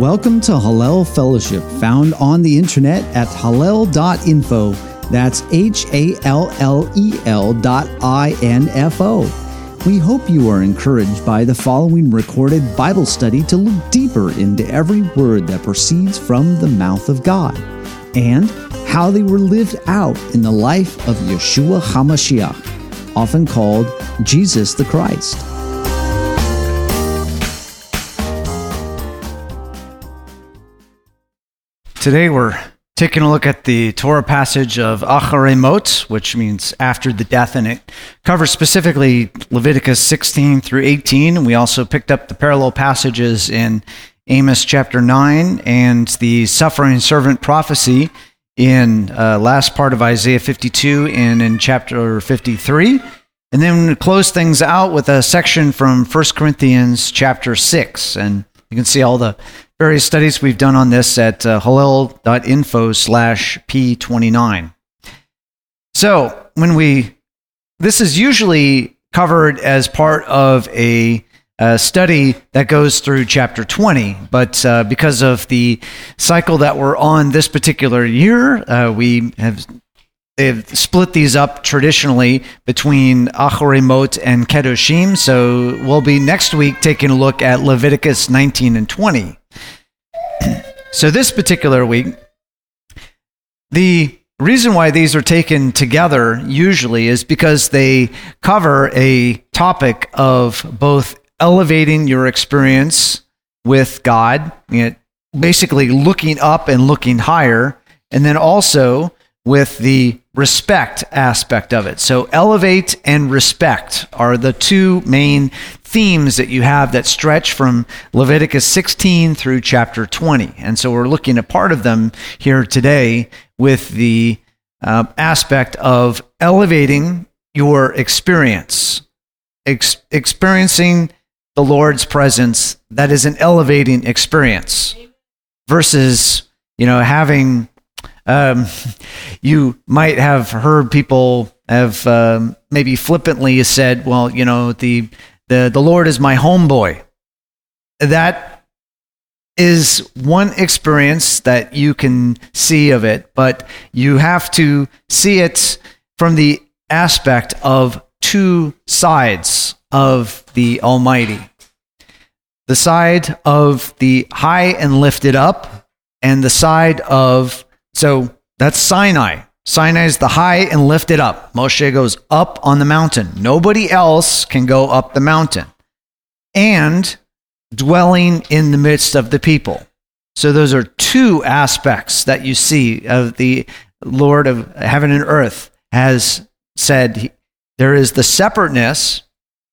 Welcome to Hallel Fellowship, found on the internet at hallel.info. That's HALLEL.info. We hope you are encouraged by the following recorded Bible study to look deeper into every word that proceeds from the mouth of God and how they were lived out in the life of Yeshua HaMashiach, often called Jesus the Christ. Today we're taking a look at the Torah passage of Acharei Mot, which means after the death, and it covers specifically Leviticus 16 through 18. And we also picked up the parallel passages in Amos chapter 9 and the suffering servant prophecy in last part of Isaiah 52 and in chapter 53. And then we close things out with a section from 1 Corinthians chapter 6. And you can see all the various studies we've done on this at hallel.info/P29. So this is usually covered as part of a study that goes through chapter 20, but because of the cycle that we're on this particular year, they've split these up traditionally between Acharei Mot and Kedoshim, so we'll be next week taking a look at Leviticus 19 and 20. So this particular week, the reason why these are taken together usually is because they cover a topic of both elevating your experience with God, basically looking up and looking higher, and then also with the respect aspect of it. So elevate and respect are the two main themes that you have that stretch from Leviticus 16 through chapter 20. And so we're looking at part of them here today with the aspect of elevating your experience, experiencing the Lord's presence. That is an elevating experience versus, having you might have heard people have maybe flippantly said, well, the Lord is my homeboy. That is one experience that you can see of it, but you have to see it from the aspect of two sides of the Almighty. The side of the high and lifted up, and the side of, so that's Sinai. Sinai is the high and lifted up. Moshe goes up on the mountain. Nobody else can go up the mountain. And dwelling in the midst of the people. So those are two aspects that you see of the Lord of heaven and earth has said. There is the separateness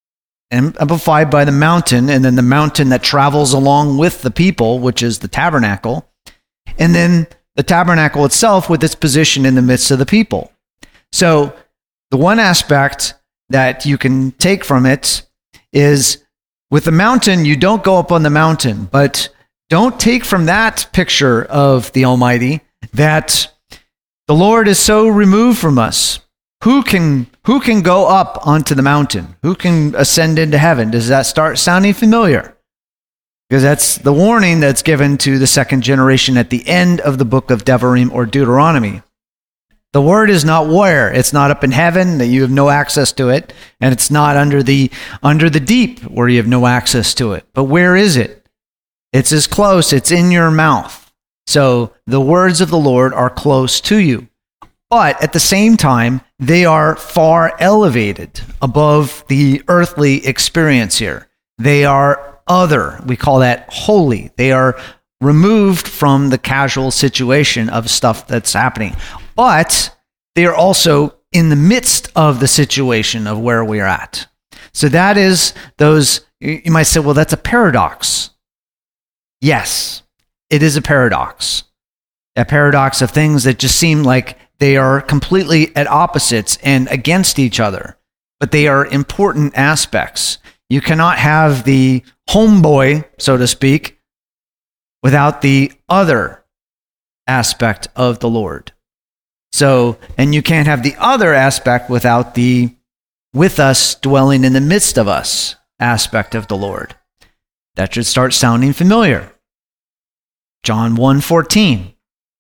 amplified by the mountain, and then the mountain that travels along with the people, which is the tabernacle. And then the tabernacle itself with its position in the midst of the people. So the one aspect that you can take from it is with the mountain, you don't go up on the mountain, but don't take from that picture of the Almighty that the Lord is so removed from us. Who can go up onto the mountain? Who can ascend into heaven? Does that start sounding familiar? Because that's the warning that's given to the second generation at the end of the book of Devarim or Deuteronomy. The word is not where. It's not up in heaven that you have no access to it, and it's not under the deep where you have no access to it. But where is it? It's as close. It's in your mouth. So the words of the Lord are close to you. But at the same time, they are far elevated above the earthly experience here. They are other. We call that holy. They are removed from the casual situation of stuff that's happening. But they are also in the midst of the situation of where we're at. So that is those, you might say, well, that's a paradox. Yes, it is a paradox. A paradox of things that just seem like they are completely at opposites and against each other. But they are important aspects. You cannot have the homeboy, so to speak, without the other aspect of the Lord. So, and you can't have the other aspect without the with us dwelling in the midst of us aspect of the Lord. That should start sounding familiar. John 1:14.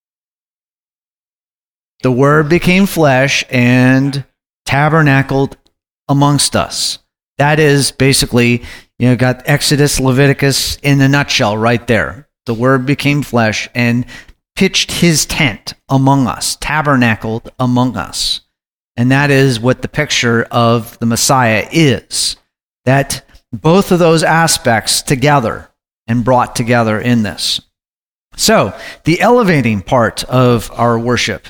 The Word became flesh and tabernacled amongst us. That is basically, got Exodus, Leviticus in a nutshell right there. The Word became flesh and pitched his tent among us, tabernacled among us. And that is what the picture of the Messiah is. That both of those aspects together and brought together in this. So, the elevating part of our worship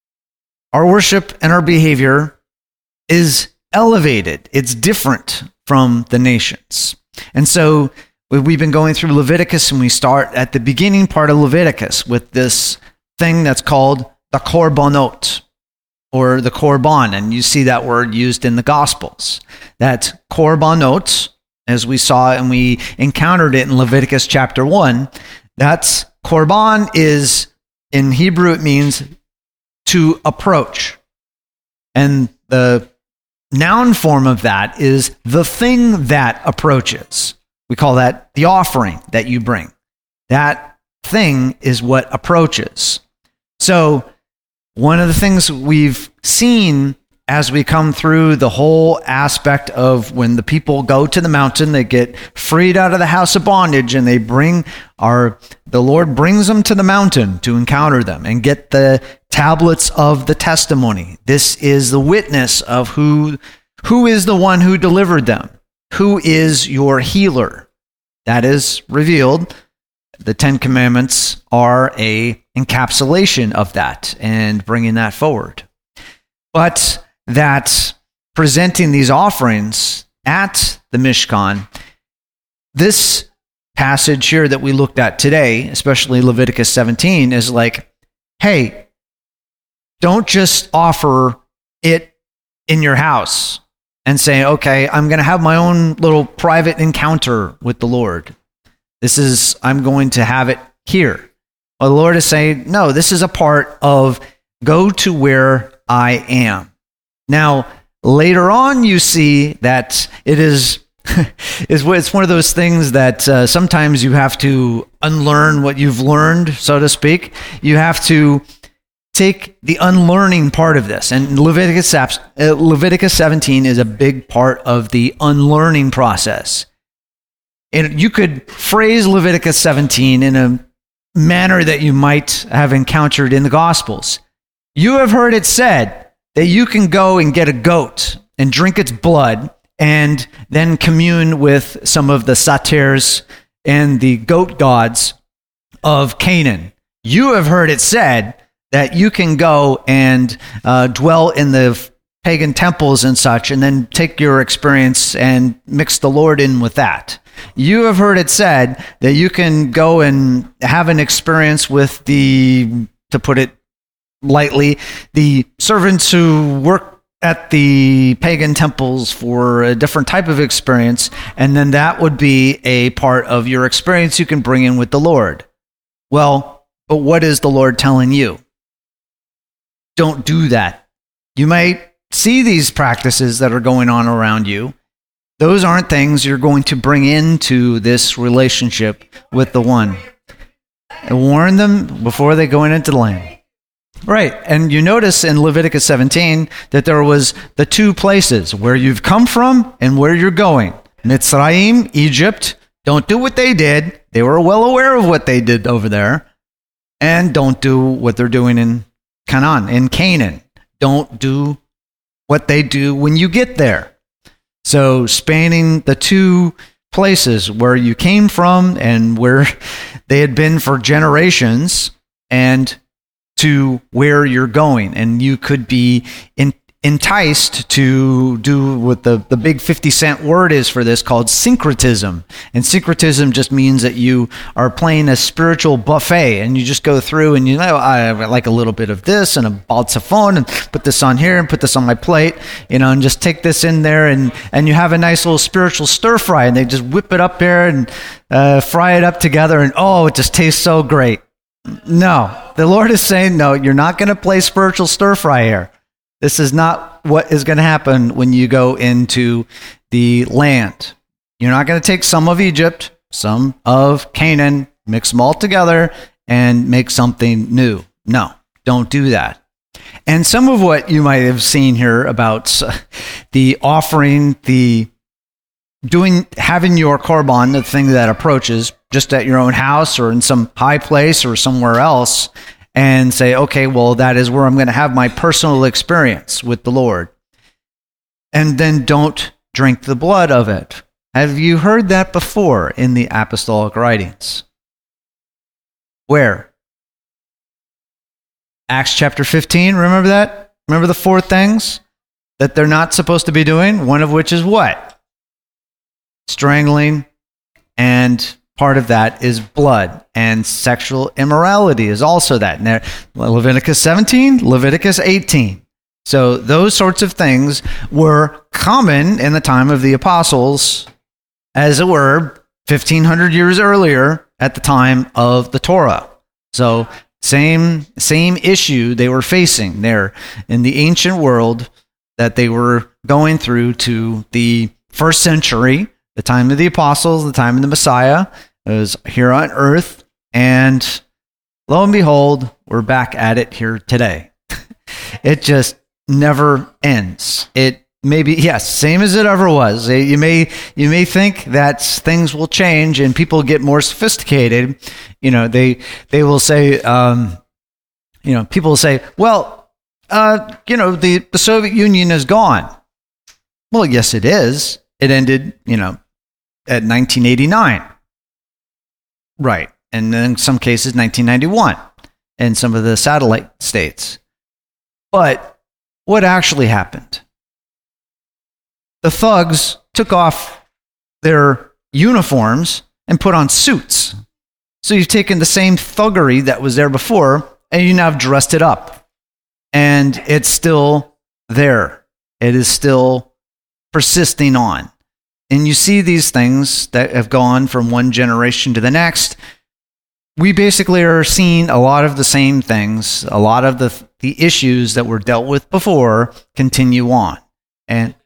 and our behavior is elevated. It's different from the nations. And so we've been going through Leviticus, and we start at the beginning part of Leviticus with this thing that's called the korbanot, or the korban. And you see that word used in the Gospels. That korbanot, as we saw and we encountered it in Leviticus chapter 1, that's korban is, in Hebrew, it means to approach. And the noun form of that is the thing that approaches. We call that the offering that you bring. That thing is what approaches. So one of the things we've seen as we come through the whole aspect of when the people go to the mountain, they get freed out of the house of bondage, and the Lord brings them to the mountain to encounter them and get the tablets of the testimony. This is the witness of who is the one who delivered them. Who is your healer? That is revealed. The Ten Commandments are a encapsulation of that and bringing that forward. But that presenting these offerings at the Mishkan, this passage here that we looked at today, especially Leviticus 17, is like, hey, don't just offer it in your house and say, okay, I'm going to have my own little private encounter with the Lord. I'm going to have it here. Well, the Lord is saying, no, this is a part of go to where I am. Now, later on, you see that it is it's one of those things that sometimes you have to unlearn what you've learned, so to speak. You have to take the unlearning part of this. And Leviticus 17 is a big part of the unlearning process. And you could phrase Leviticus 17 in a manner that you might have encountered in the Gospels. You have heard it said that you can go and get a goat and drink its blood and then commune with some of the satyrs and the goat gods of Canaan. You have heard it said that you can go and dwell in the pagan temples and such, and then take your experience and mix the Lord in with that. You have heard it said that you can go and have an experience with to put it lightly, the servants who work at the pagan temples for a different type of experience, and then that would be a part of your experience you can bring in with the Lord. Well, but what is the Lord telling you? Don't do that. You might see these practices that are going on around you. Those aren't things you're going to bring into this relationship with the One. And warn them before they go into the land. Right, and you notice in Leviticus 17 that there was the two places, where you've come from and where you're going. Mitzrayim, Egypt, don't do what they did. They were well aware of what they did over there. And don't do what they're doing in Canaan. Don't do what they do when you get there. So spanning the two places where you came from and where they had been for generations, and to where you're going. And you could be enticed to do what the big 50-cent word is for this, called syncretism. And syncretism just means that you are playing a spiritual buffet, and you just go through and I like a little bit of this and a balsafon, and put this on here and put this on my plate, and just take this in there, and you have a nice little spiritual stir fry, and they just whip it up there and fry it up together, and it just tastes so great. No, the Lord is saying, no, you're not going to play spiritual stir fry here. This is not what is going to happen when you go into the land. You're not going to take some of Egypt, some of Canaan, mix them all together, and make something new. No, don't do that. And some of what you might have seen here about the offering, having your korban, the thing that approaches, just at your own house or in some high place or somewhere else, and say, okay, well, that is where I'm going to have my personal experience with the Lord. And then don't drink the blood of it. Have you heard that before in the apostolic writings? Where? Acts chapter 15, remember that? Remember the 4 things that they're not supposed to be doing? One of which is what? Strangling, and part of that is blood, and sexual immorality is also that. And Leviticus 17, Leviticus 18. So those sorts of things were common in the time of the apostles, as it were, 1,500 years earlier at the time of the Torah. So same issue they were facing there in the ancient world that they were going through to the first century, the time of the apostles, the time of the Messiah. It was here on earth, and lo and behold, we're back at it here today. It just never ends. It may be, yes, same as it ever was. You may think that things will change and people get more sophisticated. They will say, people will say, well, the Soviet Union is gone. Well, yes, it is. It ended, at 1989. Right. And then in some cases, 1991 in some of the satellite states. But what actually happened? The thugs took off their uniforms and put on suits. So you've taken the same thuggery that was there before, and you now have dressed it up. And it's still there. It is still persisting on. And you see these things that have gone from one generation to the next. We basically are seeing a lot of the same things. A lot of the issues that were dealt with before continue on. And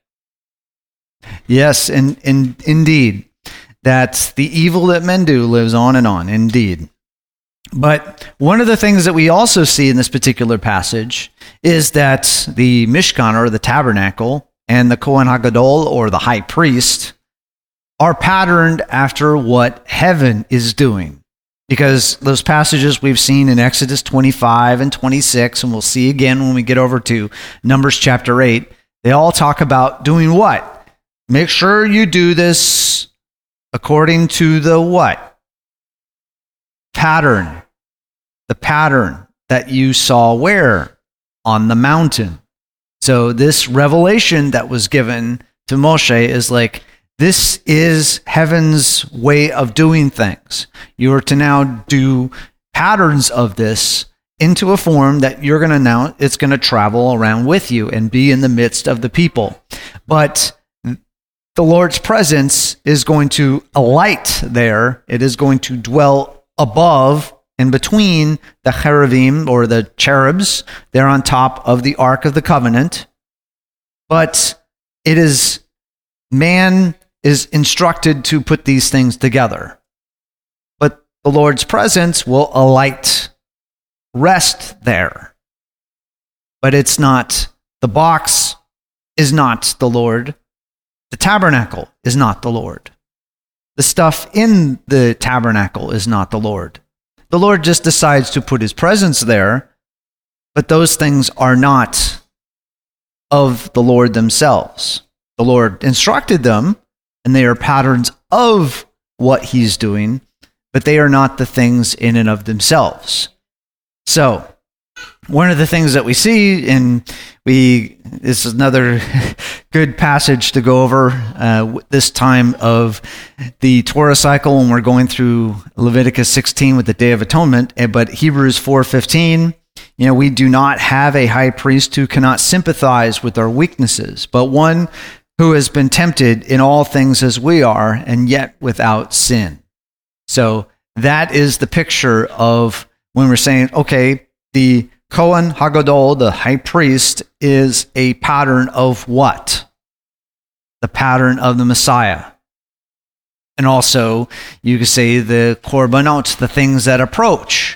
yes, and indeed, that the evil that men do lives on and on, indeed. But one of the things that we also see in this particular passage is that the Mishkan, or the tabernacle, and the Kohen HaGadol, or the high priest, are patterned after what heaven is doing. Because those passages we've seen in Exodus 25 and 26, and we'll see again when we get over to Numbers chapter 8, they all talk about doing what? Make sure you do this according to the what? Pattern. The pattern that you saw where? On the mountain. So this revelation that was given to Moshe is like, this is heaven's way of doing things. You are to now do patterns of this into a form that you're going to now, it's going to travel around with you and be in the midst of the people. But the Lord's presence is going to alight there. It is going to dwell above and between the cherubim, or the cherubs. They're on top of the Ark of the Covenant. But it is, man is instructed to put these things together. But the Lord's presence will alight, rest there. But it's not, the box is not the Lord. The tabernacle is not the Lord. The stuff in the tabernacle is not the Lord. The Lord just decides to put his presence there, but those things are not of the Lord themselves. The Lord instructed them, and they are patterns of what he's doing, but they are not the things in and of themselves. So, one of the things that we see, and this is another good passage to go over this time of the Torah cycle when we're going through Leviticus 16 with the Day of Atonement, but Hebrews 4:15, we do not have a high priest who cannot sympathize with our weaknesses, but one who has been tempted in all things as we are, and yet without sin. So that is the picture of when we're saying, okay, the Kohen HaGadol, the high priest, is a pattern of what? The pattern of the Messiah. And also, you could say the korbanot, the things that approach,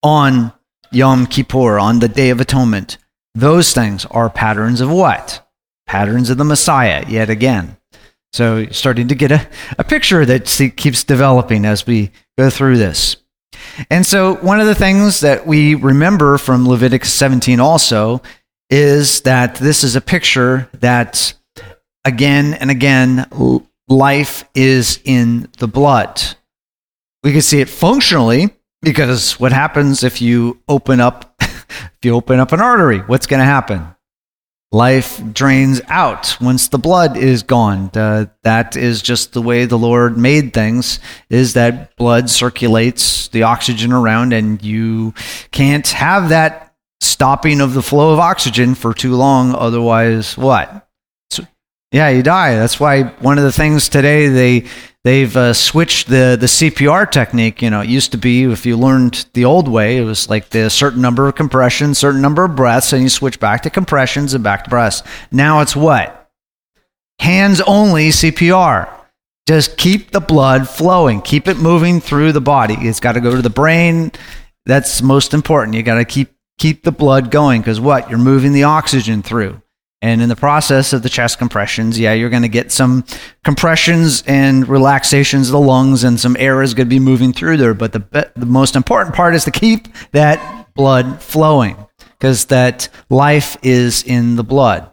on Yom Kippur, on the Day of Atonement, those things are patterns of what? Patterns of the Messiah, yet again. So you're starting to get a picture that keeps developing as we go through this. And so one of the things that we remember from Leviticus 17 also is that this is a picture that again and again, life is in the blood. We can see it functionally because what happens if you open up an artery? What's going to happen? Life drains out once the blood is gone. That is just the way the Lord made things, is that blood circulates the oxygen around, and you can't have that stopping of the flow of oxygen for too long. Otherwise, what? Yeah, you die. That's why one of the things today, they've switched the CPR technique. You know, it used to be, if you learned the old way, it was like the certain number of compressions, certain number of breaths, and you switch back to compressions and back to breaths. Now it's what? Hands only CPR. Just keep the blood flowing. Keep it moving through the body. It's got to go to the brain. That's most important. You got to keep the blood going, because what? You're moving the oxygen through. And in the process of the chest compressions, you're going to get some compressions and relaxations of the lungs, and some air is going to be moving through there. But the most important part is to keep that blood flowing, because that life is in the blood.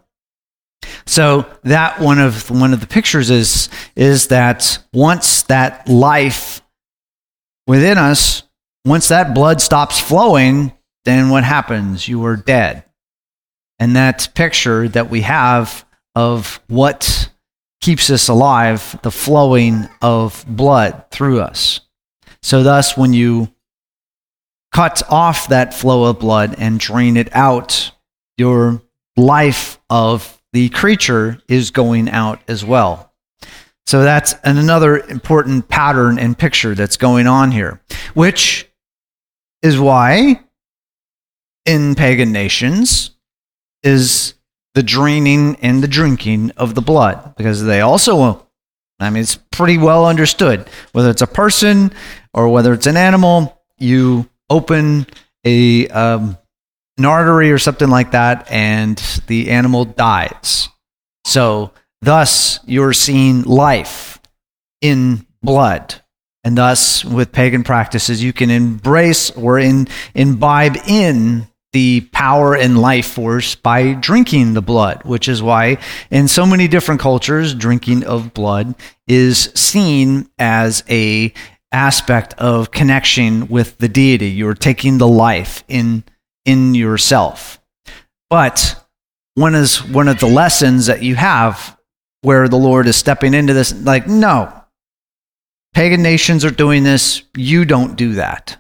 So that one of the pictures is that once that life within us, once that blood stops flowing, then what happens? You are dead. And that picture that we have of what keeps us alive, the flowing of blood through us. So thus, when you cut off that flow of blood and drain it out, your life of the creature is going out as well. So that's another important pattern and picture that's going on here, which is why in pagan nations is the draining and the drinking of the blood, because they also, it's pretty well understood, whether it's a person or whether it's an animal, you open an artery or something like that, and the animal dies. So thus you're seeing life in blood. And thus, with pagan practices, you can embrace or imbibe in the power and life force by drinking the blood, which is why in so many different cultures, drinking of blood is seen as a aspect of connection with the deity. You're taking the life in yourself. But one of the lessons that you have where the Lord is stepping into this, like, no, pagan nations are doing this, you don't do that.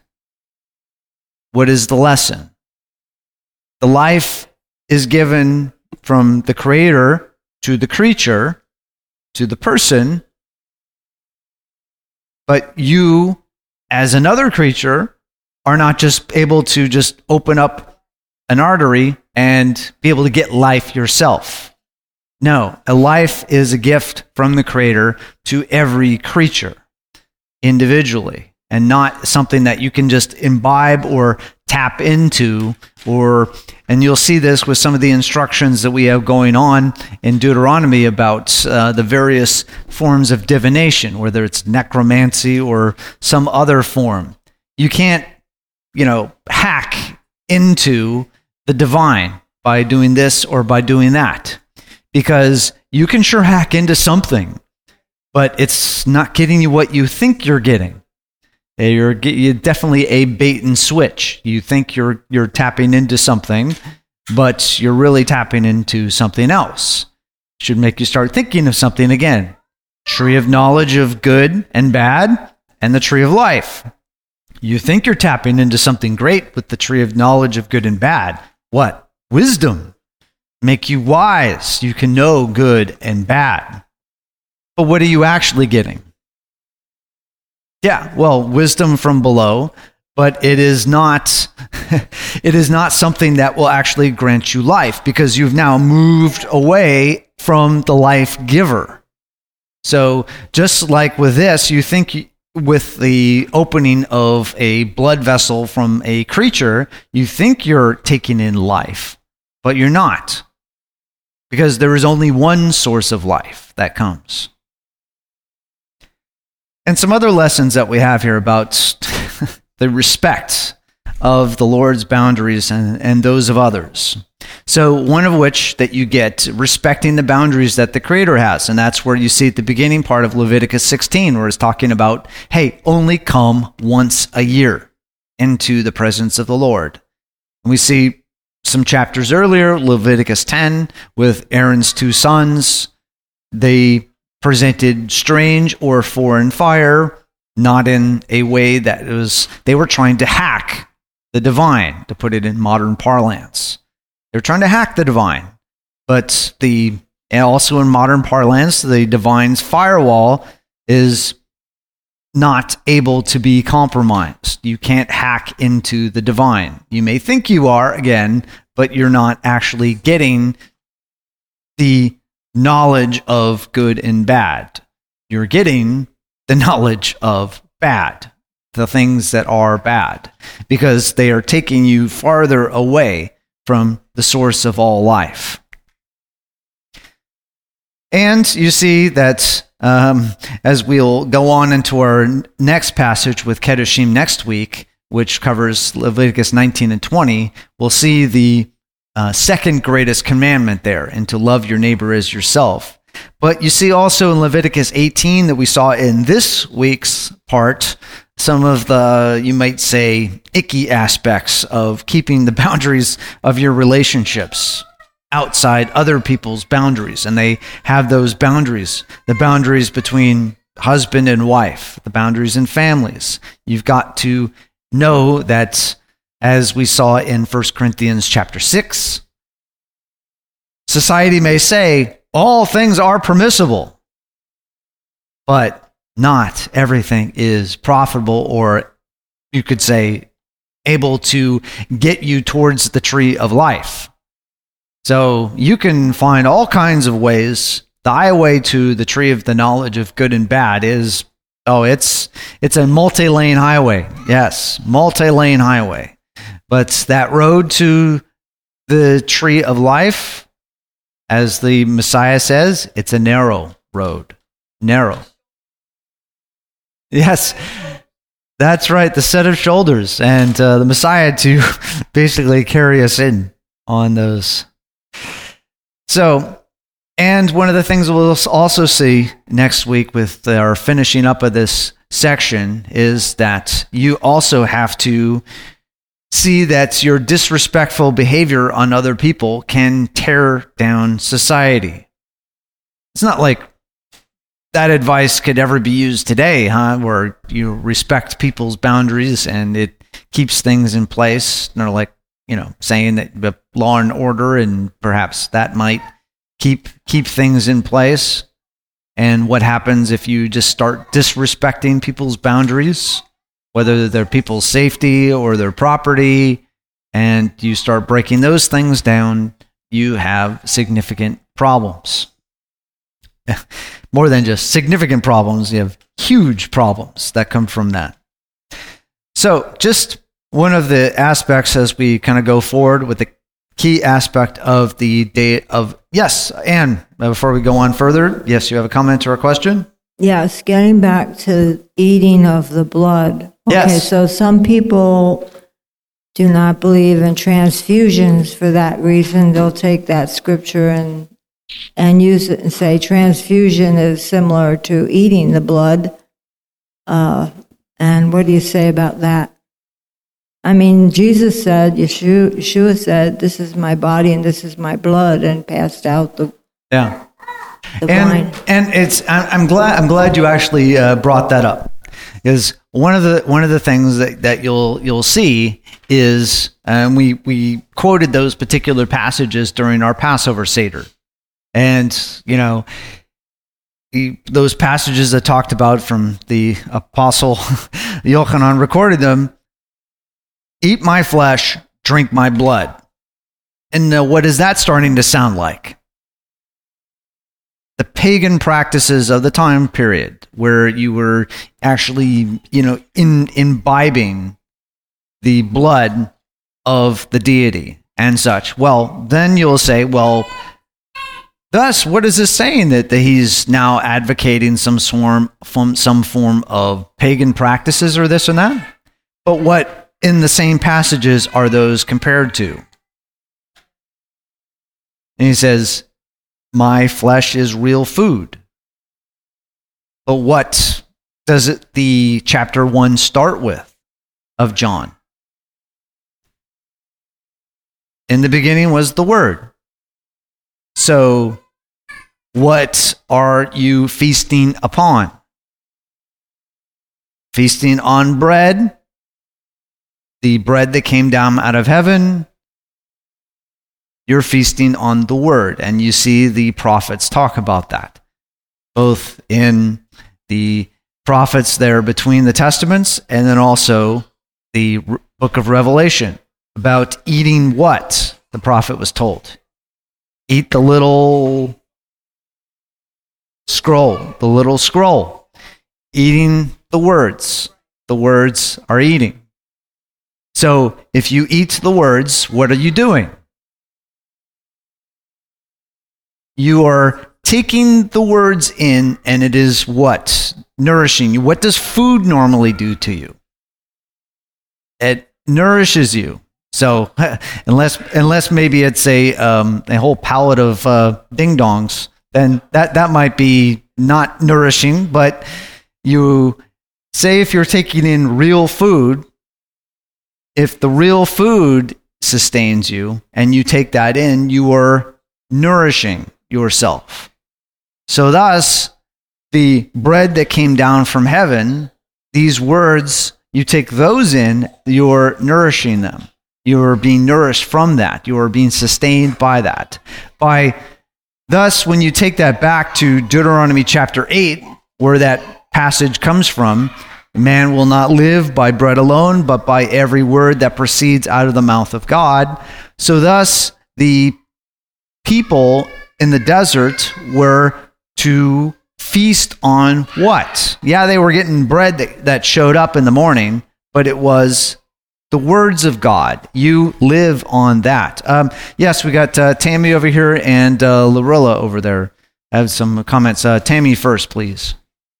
What is the lesson? The life is given from the Creator to the creature, to the person, but you, as another creature, are not just able to just open up an artery and be able to get life yourself. No, a life is a gift from the Creator to every creature individually, and not something that you can just imbibe or tap into, and you'll see this with some of the instructions that we have going on in Deuteronomy about the various forms of divination, whether it's necromancy or some other form. You can't, hack into the divine by doing this or by doing that, because you can sure hack into something, but it's not getting you what you think you're getting. You're definitely a bait and switch. You think you're tapping into something, but you're really tapping into something else. Should make you start thinking of something again. Tree of knowledge of good and bad, and the tree of life. You think you're tapping into something great with the tree of knowledge of good and bad. What? Wisdom. Make you wise. You can know good and bad. But what are you actually getting? Yeah, well, wisdom from below, but it is not something that will actually grant you life, because you've now moved away from the life giver. So just like with this, you think with the opening of a blood vessel from a creature, you think you're taking in life, but you're not. Because there is only one source of life that comes. And some other lessons that we have here about the respect of the Lord's boundaries and those of others. So one of which that you get, respecting the boundaries that the Creator has. And that's where you see at the beginning part of Leviticus 16, where it's talking about, hey, only come once a year into the presence of the Lord. And we see some chapters earlier, Leviticus 10, with Aaron's two sons. They presented strange or foreign fire, not in a way that they were trying to hack the divine, to put it in modern parlance. They're trying to hack the divine, but and also in modern parlance, the divine's firewall is not able to be compromised. You can't hack into the divine. You may think you are, again, but you're not actually getting the knowledge of good and bad. You're getting the knowledge of bad, the things that are bad, because they are taking you farther away from the source of all life. And you see that as we'll go on into our next passage with Kedoshim next week, which covers Leviticus 19 and 20, we'll see the second greatest commandment there, and to love your neighbor as yourself. But you see also in Leviticus 18 that we saw in this week's part, some of the, you might say, icky aspects of keeping the boundaries of your relationships outside other people's boundaries. And they have those boundaries, the boundaries between husband and wife, the boundaries in families. You've got to know that, as we saw in 1 Corinthians chapter 6, society may say all things are permissible, but not everything is profitable, or you could say able to get you towards the tree of life. So you can find all kinds of ways. The highway to the tree of the knowledge of good and bad is, it's a multi-lane highway. Yes, multi-lane highway. But that road to the tree of life, as the Messiah says, it's a narrow road. Narrow. Yes, that's right, the set of shoulders. And the Messiah to basically carry us in on those. So, and one of the things we'll also see next week with our finishing up of this section is that you also have to see that your disrespectful behavior on other people can tear down society. It's not like that advice could ever be used today, where you respect people's boundaries and it keeps things in place. They're like, saying that the law and order, and perhaps that might keep things in place. And what happens if you just start disrespecting people's boundaries, whether they're people's safety or their property, and you start breaking those things down, you have significant problems. More than just significant problems, you have huge problems that come from that. So just one of the aspects as we kind of go forward with the key aspect of the day of, yes, Anne, before we go on further, yes, you have a comment or a question? Yes, getting back to eating of the blood. Okay, yes. So some people do not believe in transfusions for that reason. They'll take that scripture and use it and say transfusion is similar to eating the blood. And what do you say about that? I mean, Jesus said, Yeshua said, this is my body and this is my blood, and passed out the wine. And it's I'm glad you actually brought that up, because one of the things that you'll see is, we quoted those particular passages during our Passover Seder. And, those passages that talked about from the Apostle Yochanan recorded them, eat my flesh, drink my blood. And what is that starting to sound like? the pagan practices of the time period where you were actually, imbibing the blood of the deity and such. Well, then you'll say, well, thus, what is this saying that he's now advocating some form of pagan practices or this and that? But what in the same passages are those compared to? And he says, my flesh is real food. But what does the chapter 1 start with of John? In the beginning was the Word. So, what are you feasting upon? Feasting on bread, the bread that came down out of heaven. You're feasting on the Word, and you see the prophets talk about that, both in the prophets there between the Testaments and then also the book of Revelation about eating what the prophet was told. Eat the little scroll, eating the words. The words are eating. So if you eat the words, what are you doing? You are taking the words in, and it is what? Nourishing you. What does food normally do to you? It nourishes you. So unless maybe it's a whole pallet of ding-dongs, then that might be not nourishing. But you say if you're taking in real food, if the real food sustains you and you take that in, you are nourishing yourself. So thus, the bread that came down from heaven, these words, you take those in, you're nourishing them. You're being nourished from that. You are being sustained by that. Thus, when you take that back to Deuteronomy chapter 8, where that passage comes from, man will not live by bread alone, but by every word that proceeds out of the mouth of God. So thus, the people in the desert were to feast on what? Yeah, they were getting bread that showed up in the morning, but it was the words of God. You live on that. Yes, we got Tammy over here and Lorilla over there. I have some comments. Tammy first, please.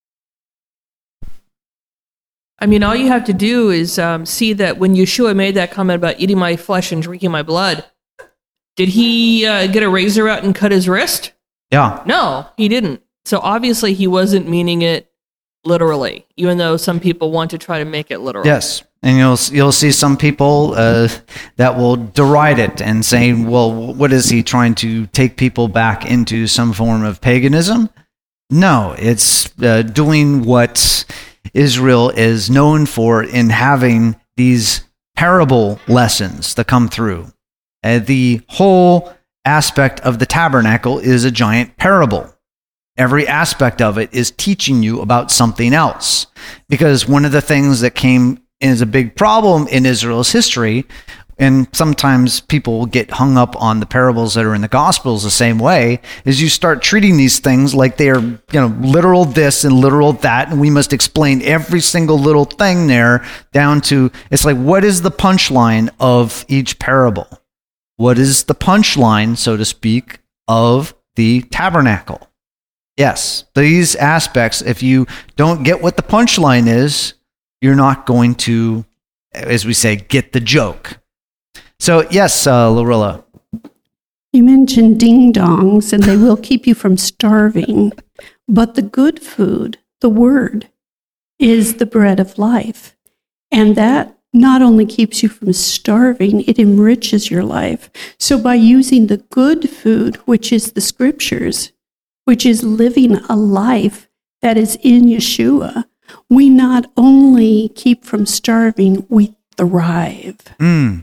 I mean, all you have to do is see that when Yeshua made that comment about eating my flesh and drinking my blood, did he get a razor out and cut his wrist? Yeah. No, he didn't. So obviously he wasn't meaning it literally, even though some people want to try to make it literal. Yes. And you'll see some people that will deride it and say, well, what is he trying to take people back into some form of paganism? No, it's doing what Israel is known for in having these parable lessons that come through. The whole aspect of the tabernacle is a giant parable. Every aspect of it is teaching you about something else. Because one of the things that came is a big problem in Israel's history, and sometimes people get hung up on the parables that are in the Gospels the same way, is you start treating these things like they are, literal this and literal that, and we must explain every single little thing there down to, it's like, what is the punchline of each parable? What is the punchline, so to speak, of the tabernacle? Yes, these aspects, if you don't get what the punchline is, you're not going to, as we say, get the joke. So, yes, Lorilla. You mentioned ding-dongs, and they will keep you from starving. But the good food, the Word, is the bread of life. And that not only keeps you from starving, it enriches your life. So by using the good food, which is the Scriptures, which is living a life that is in Yeshua, we not only keep from starving, we thrive. And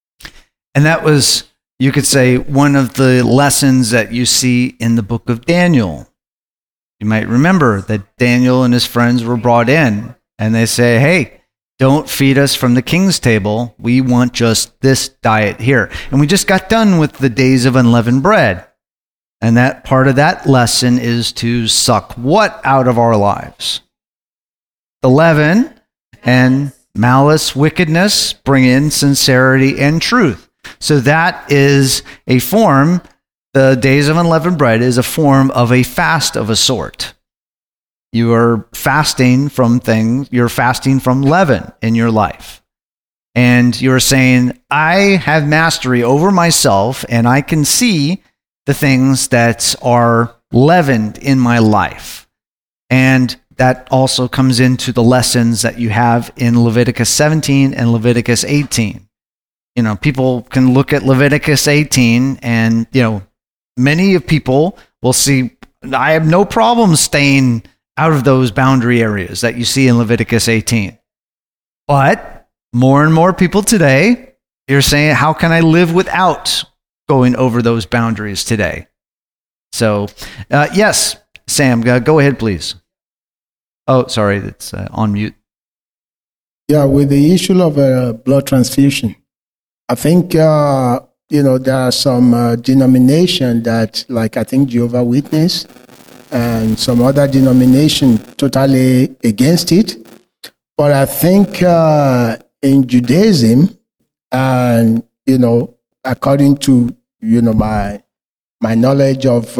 that was, you could say, one of the lessons that you see in the book of Daniel. You might remember that Daniel and his friends were brought in, and they say, hey, don't feed us from the king's table. We want just this diet here. And we just got done with the days of unleavened bread. And that part of that lesson is to suck what out of our lives? The leaven and malice, wickedness, bring in sincerity and truth. So that is a form, the days of unleavened bread is a form of a fast of a sort. You are fasting from things, you're fasting from leaven in your life. And you're saying, I have mastery over myself and I can see the things that are leavened in my life. And that also comes into the lessons that you have in Leviticus 17 and Leviticus 18. You know, people can look at Leviticus 18 and, you know, many of people will see, I have no problem staying out of those boundary areas that you see in Leviticus 18. But more and more people today, you're saying, how can I live without going over those boundaries today? So, yes, Sam, go ahead, please. Oh, sorry, it's on mute. Yeah, with the issue of blood transfusion, I think, there are some denomination that, like I think Jehovah's Witness and some other denomination totally against it. But I think in Judaism, and, according to, my knowledge of,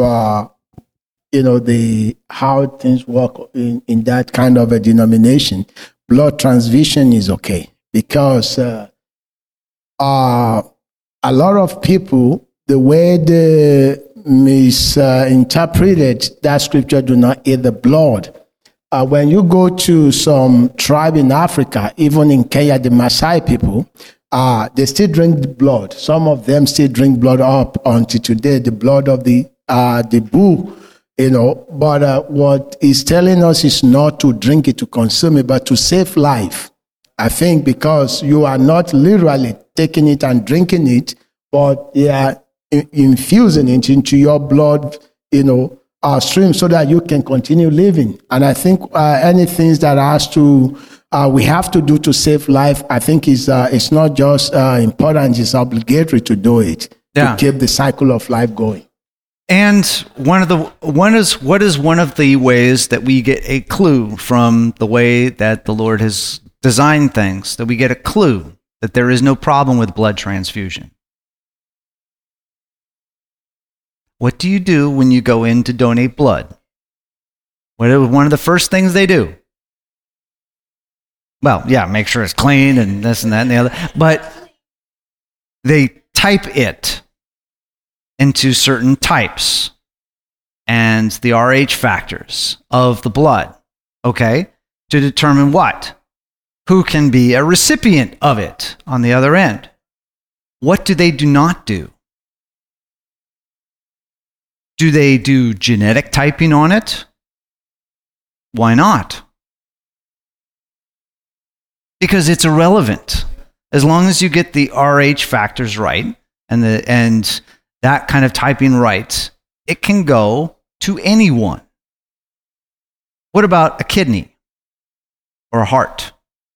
how things work in that kind of a denomination, blood transfusion is okay. Because a lot of people, the way they misinterpreted that scripture, do not eat the blood. When you go to some tribe in Africa, even in Kenya, the Maasai people, they still drink the blood. Some of them still drink blood up until today, the blood of the bull, But what he's telling us is not to drink it, to consume it, but to save life. I think because you are not literally taking it and drinking it, but you are infusing it into your blood, stream so that you can continue living. And I think anything that we have to do to save life, I think it's not just important, it's obligatory to do it, to keep the cycle of life going. And what is one of the ways that we get a clue from the way that the Lord has designed things, that we get a clue that there is no problem with blood transfusion? What do you do when you go in to donate blood? What is one of the first things they do? Well, yeah, make sure it's clean and this and that and the other. But they type it into certain types and the RH factors of the blood, okay, to determine what? Who can be a recipient of it on the other end? What do they do not do? Do they do genetic typing on it? Why not? Because it's irrelevant. As long as you get the RH factors right and that kind of typing right, it can go to anyone. What about a kidney or a heart?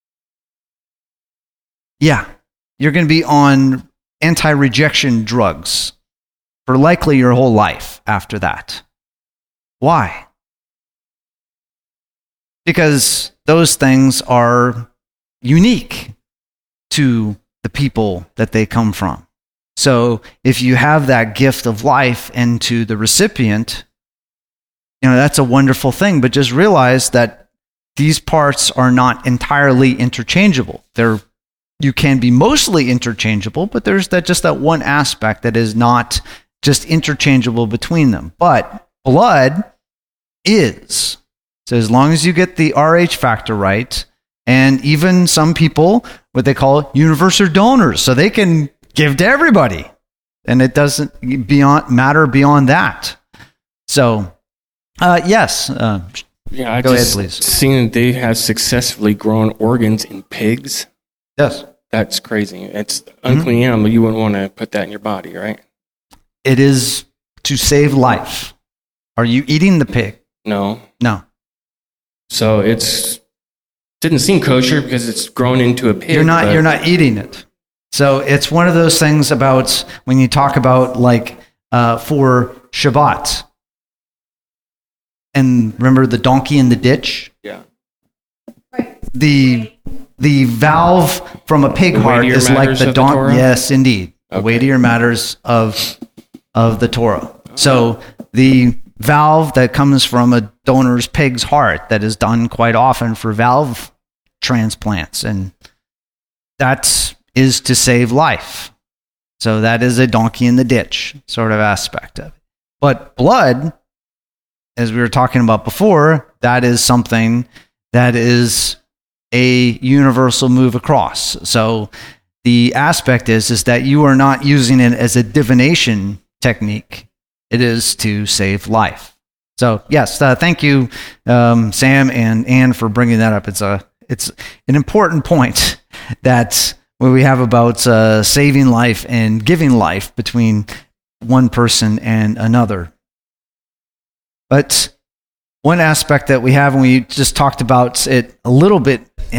Yeah, you're going to be on anti-rejection drugs for likely your whole life after that. Why? Because those things are unique to the people that they come from. So if you have that gift of life and to the recipient, that's a wonderful thing. But just realize that these parts are not entirely interchangeable. You can be mostly interchangeable, but there's just that one aspect that is not just interchangeable between them. But blood is. So as long as you get the RH factor right, and even some people, what they call universal donors, so they can give to everybody, and it doesn't matter beyond that. So, yes. I go ahead, please. Seen that they have successfully grown organs in pigs. Yes. That's crazy. It's unclean animal. You wouldn't want to put that in your body, right? It is to save life. Are you eating the pig? No. So didn't seem kosher because it's grown into a pig. You're not eating it. So it's one of those things about when you talk about like for Shabbat. And remember the donkey in the ditch? Yeah. The valve from a pig heart is like the donkey. Yes, indeed. Okay. The weightier matters of the Torah. Okay. So the valve that comes from a donor's pig's heart that is done quite often for valve transplants, and that is to save life. So that is a donkey in the ditch sort of aspect of it. But blood, as we were talking about before, that is something that is a universal move across. So the aspect is that you are not using it as a divination technique. It is to save life. So yes, thank you, Sam and Ann, for bringing that up. It's an important point that we have about saving life and giving life between one person and another. But one aspect that we have, and we just talked about it a little bit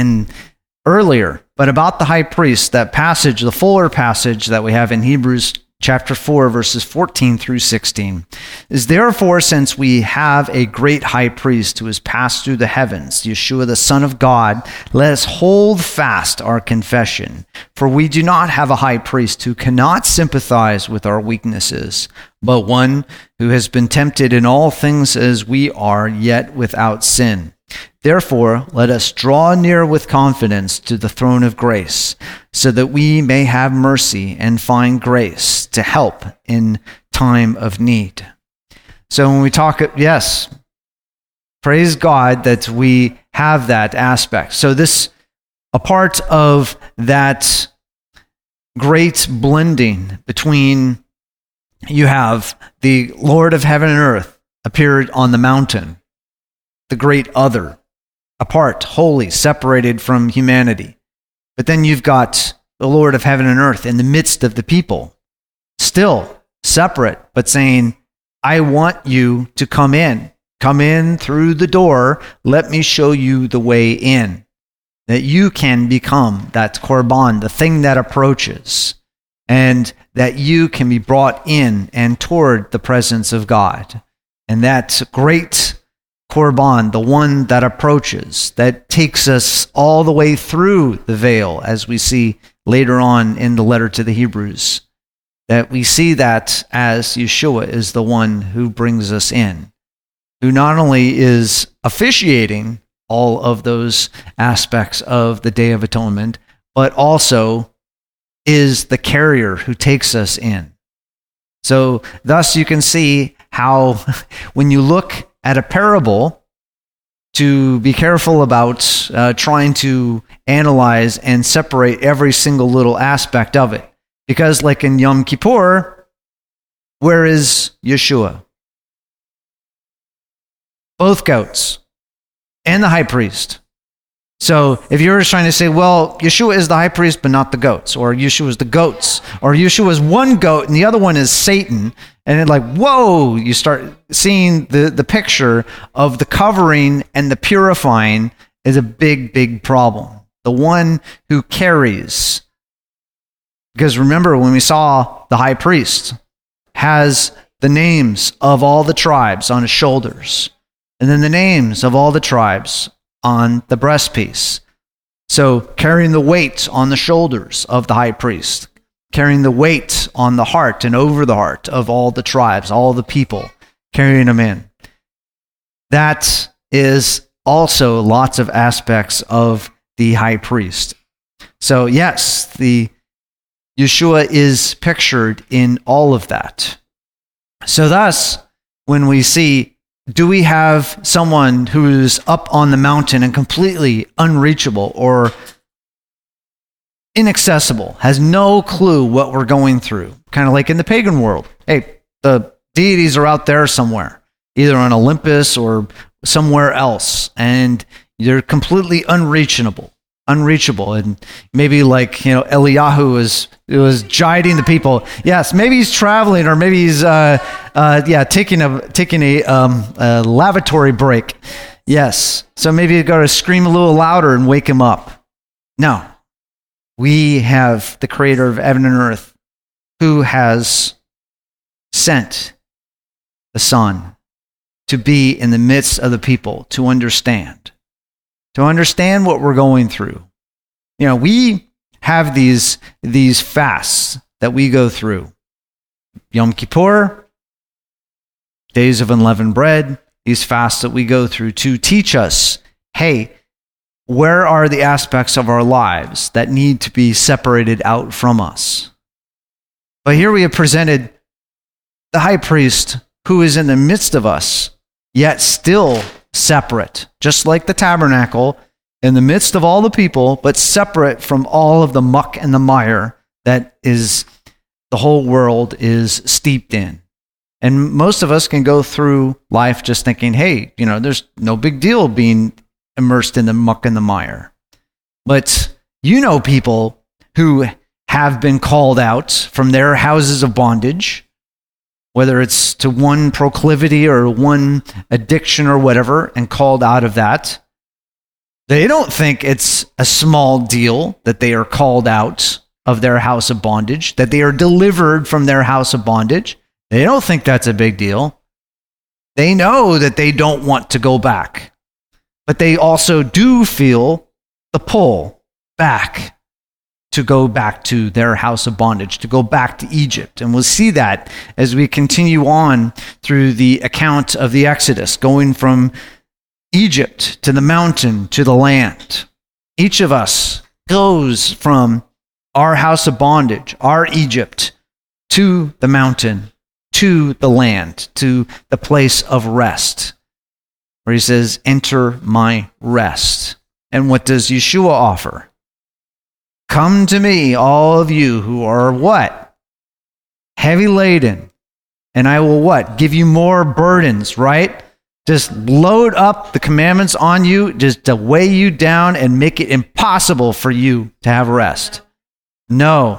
earlier, but about the high priest, that passage, the fuller passage that we have in Hebrews chapter 4, verses 14 through 16, is therefore, since we have a great high priest who has passed through the heavens, Yeshua, the Son of God, let us hold fast our confession. For we do not have a high priest who cannot sympathize with our weaknesses, but one who has been tempted in all things as we are, yet without sin. Therefore, let us draw near with confidence to the throne of grace, so that we may have mercy and find grace to help in time of need. So when we talk, yes, praise God that we have that aspect. So this, a part of that great blending between, you have the Lord of heaven and earth appeared on the mountain, the great other, apart, holy, separated from humanity. But then you've got the Lord of heaven and earth in the midst of the people, still separate, but saying, I want you to come in through the door. Let me show you the way in, that you can become that korban, the thing that approaches, and that you can be brought in and toward the presence of God. And that great korban, the one that approaches, that takes us all the way through the veil, as we see later on in the letter to the Hebrews, that we see that as Yeshua is the one who brings us in, who not only is officiating all of those aspects of the Day of Atonement, but also is the carrier who takes us in. So thus you can see how when you look at a parable, to be careful about trying to analyze and separate every single little aspect of it. Because like in Yom Kippur, where is Yeshua? Both goats and the high priest. So if you're trying to say, well, Yeshua is the high priest, but not the goats, or Yeshua is the goats, or Yeshua is one goat and the other one is Satan, and then like, whoa, you start seeing the picture of the covering and the purifying is a big, big problem. The one who carries. Because remember, when we saw the high priest has the names of all the tribes on his shoulders, and then the names of all the tribes on the breastpiece. So carrying the weight on the shoulders of the high priest, carrying the weight on the heart and over the heart of all the tribes, all the people, carrying them in. That is also lots of aspects of the high priest. So yes, the Yeshua is pictured in all of that. So thus, when we see, do we have someone who's up on the mountain and completely unreachable or inaccessible, has no clue what we're going through? Kind of like in the pagan world. Hey, the deities are out there somewhere, either on Olympus or somewhere else, and they're completely unreachable. And maybe like, Eliyahu was guiding the people. Yes, maybe he's traveling, or maybe he's taking a lavatory break. Yes, so maybe you got to scream a little louder and wake him up. No, we have the Creator of heaven and earth, who has sent the Son to be in the midst of the people, to understand what we're going through. You know, we have these fasts that we go through. Yom Kippur, Days of Unleavened Bread, these fasts that we go through to teach us, hey, where are the aspects of our lives that need to be separated out from us? But here we have presented the high priest who is in the midst of us, yet still separate, just like the tabernacle, in the midst of all the people, but separate from all of the muck and the mire that is the whole world is steeped in. And most of us can go through life just thinking, hey, you know, there's no big deal being immersed in the muck and the mire. But you know people who have been called out from their houses of bondage, whether it's to one proclivity or one addiction or whatever, and called out of that. They don't think it's a small deal that they are called out of their house of bondage, that they are delivered from their house of bondage. They don't think that's a big deal. They know that they don't want to go back, but they also do feel the pull back to go back to their house of bondage, to go back to Egypt. And we'll see that as we continue on through the account of the Exodus, going from Egypt to the mountain to the land. Each of us goes from our house of bondage, our Egypt, to the mountain, to the land, to the place of rest, where he says, enter my rest. And what does Yeshua offer? Come to me, all of you who are what? Heavy laden, and I will what? Give you more burdens, right? Just load up the commandments on you, just to weigh you down and make it impossible for you to have rest. No.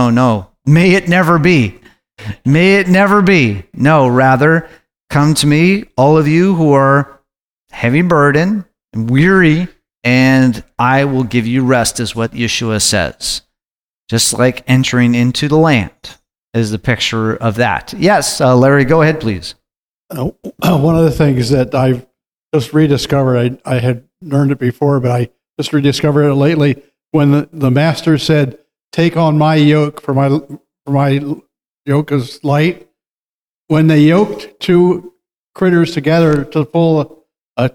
May it never be. May it never be. No, rather, come to me, all of you who are heavy burden and weary, and I will give you rest, is what Yeshua says. Just like entering into the land is the picture of that. Yes, Larry, go ahead, please. One of the things that I've just rediscovered, I had learned it before, but I just rediscovered it lately, when the master said, take on my yoke, for my yoke is light. When they yoked two critters together to pull a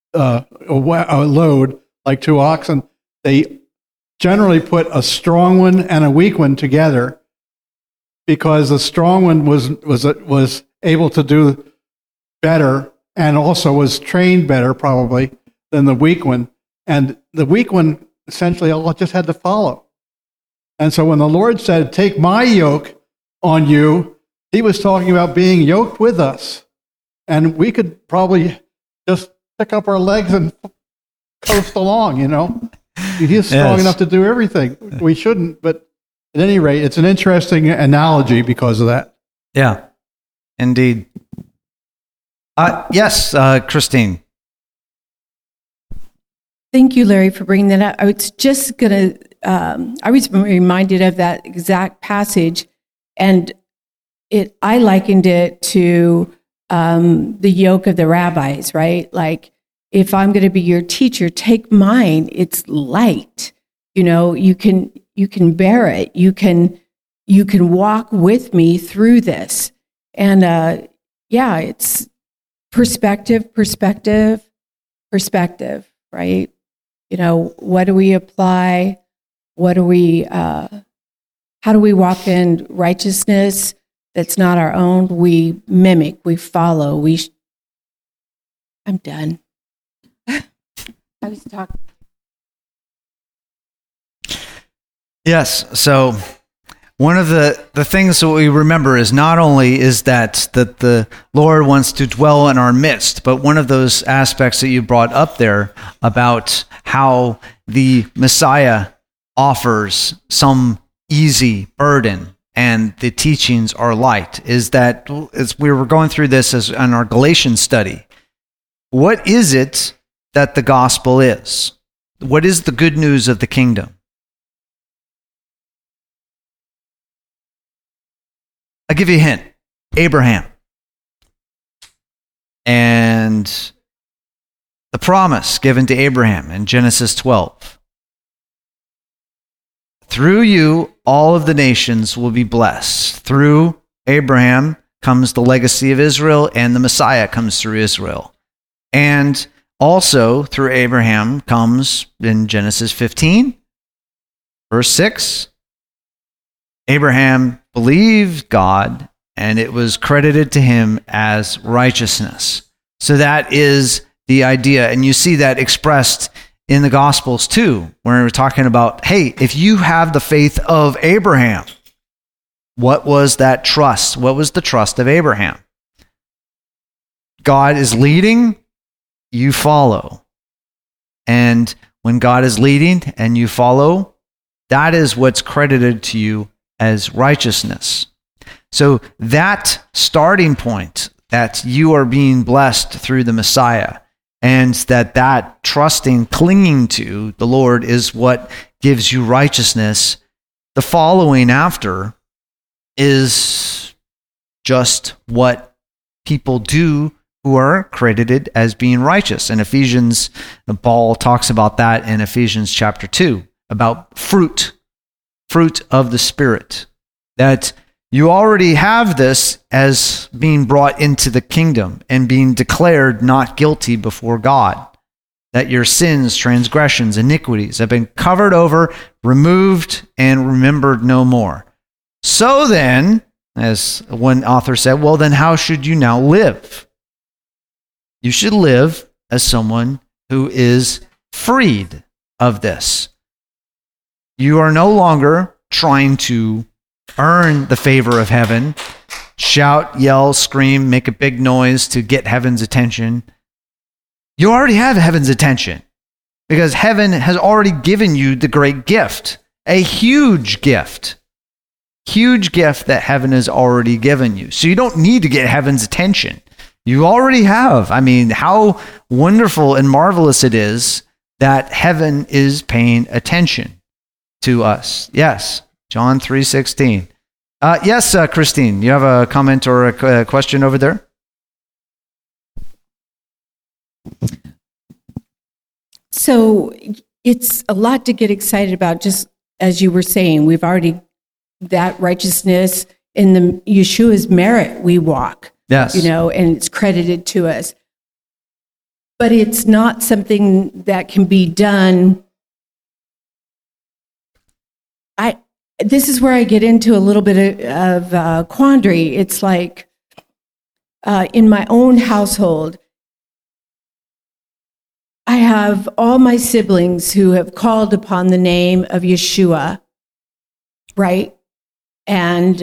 load, like two oxen, they generally put a strong one and a weak one together, because the strong one was able to do better and also was trained better probably than the weak one. And the weak one essentially just had to follow. And so when the Lord said, take my yoke on you, he was talking about being yoked with us. And we could probably just pick up our legs and coast along, you know. He's strong enough to do everything. We shouldn't, but at any rate, it's an interesting analogy because of that. Yeah, indeed. Yes, Christine. Thank you, Larry, for bringing that up. I was just going to, I was reminded of that exact passage, and I likened it to the yoke of the rabbis, right? Like, if I'm going to be your teacher, take mine. It's light. You know, you can bear it. You can walk with me through this. And it's perspective, right? You know, what do we apply? How do we walk in righteousness that's not our own? We mimic, we follow, I'm done. I was talking. Yes, so one of the things that we remember is not only is that the Lord wants to dwell in our midst, but one of those aspects that you brought up there about how the Messiah offers some easy burden and the teachings are light, is that as we were going through this as in our Galatians study, what is it that the gospel is? What is the good news of the kingdom? I'll give you a hint. Abraham. And the promise given to Abraham in Genesis 12. Through you, all of the nations will be blessed. Through Abraham comes the legacy of Israel, and the Messiah comes through Israel. And also through Abraham comes, in Genesis 15, verse 6, Abraham believed God, and it was credited to him as righteousness. So that is the idea. And you see that expressed in the Gospels too, where we're talking about, hey, if you have the faith of Abraham, what was that trust? What was the trust of Abraham? God is leading, you follow. And when God is leading and you follow, that is what's credited to you as righteousness. So that starting point, that you are being blessed through the Messiah, and that trusting, clinging to the Lord is what gives you righteousness. The following after is just what people do who are credited as being righteous. In Ephesians, Paul talks about that in Ephesians chapter 2, about fruit of the Spirit, that you already have this as being brought into the kingdom and being declared not guilty before God, that your sins, transgressions, iniquities have been covered over, removed, and remembered no more. So then, as one author said, well, then how should you now live? You should live as someone who is freed of this. You are no longer trying to earn the favor of heaven, shout, yell, scream, make a big noise to get heaven's attention. You already have heaven's attention because heaven has already given you the great gift, a huge gift that heaven has already given you. So you don't need to get heaven's attention. You already have. I mean, how wonderful and marvelous it is that heaven is paying attention to us. Yes. John 3:16. Yes, Christine, you have a comment or a question over there? So it's a lot to get excited about, just as you were saying. We've already, that righteousness in the Yeshua's merit we walk. Yes. And it's credited to us. But it's not something that can be done. This is where I get into a little bit of quandary. It's like in my own household, I have all my siblings who have called upon the name of Yeshua, right? And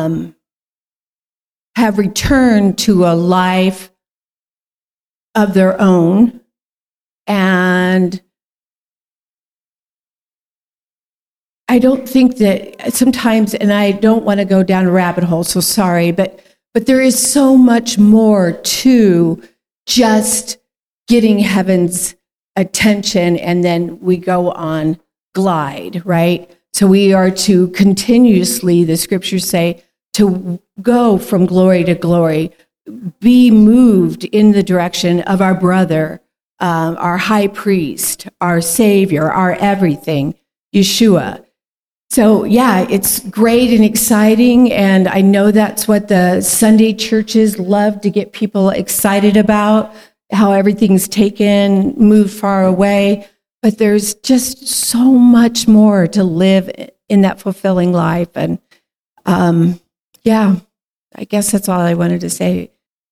have returned to a life of their own. And I don't think that sometimes, and I don't want to go down a rabbit hole, so sorry, but there is so much more to just getting heaven's attention, and then we go on glide, right? So we are to continuously, the scriptures say, to go from glory to glory, be moved in the direction of our brother, our high priest, our savior, our everything, Yeshua. So yeah, it's great and exciting, and I know that's what the Sunday churches love to get people excited about, how everything's moved far away, but there's just so much more to live in that fulfilling life. And yeah, I guess that's all I wanted to say.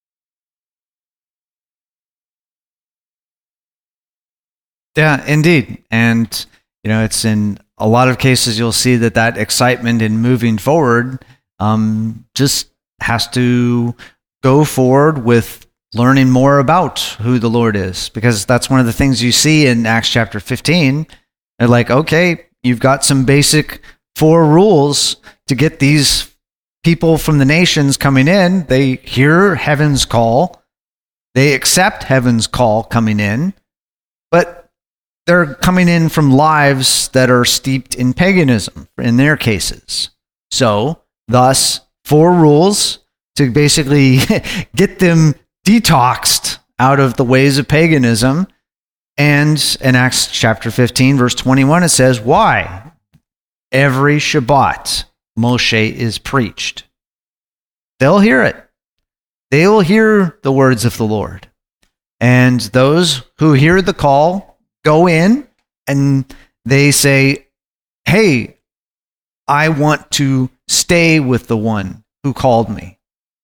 Yeah, indeed. And, it's in a lot of cases you'll see that excitement in moving forward just has to go forward with learning more about who the Lord is, because that's one of the things you see in Acts chapter 15. They're like, okay, you've got some basic 4 rules to get these people from the nations coming in. They hear heaven's call. They accept heaven's call coming in, but they're coming in from lives that are steeped in paganism in their cases. So, thus, 4 rules to basically get them detoxed out of the ways of paganism. And in Acts chapter 15, verse 21, it says, why? Every Shabbat, Moshe is preached. They'll hear it. They will hear the words of the Lord. And those who hear the call go in and they say, hey, I want to stay with the one who called me.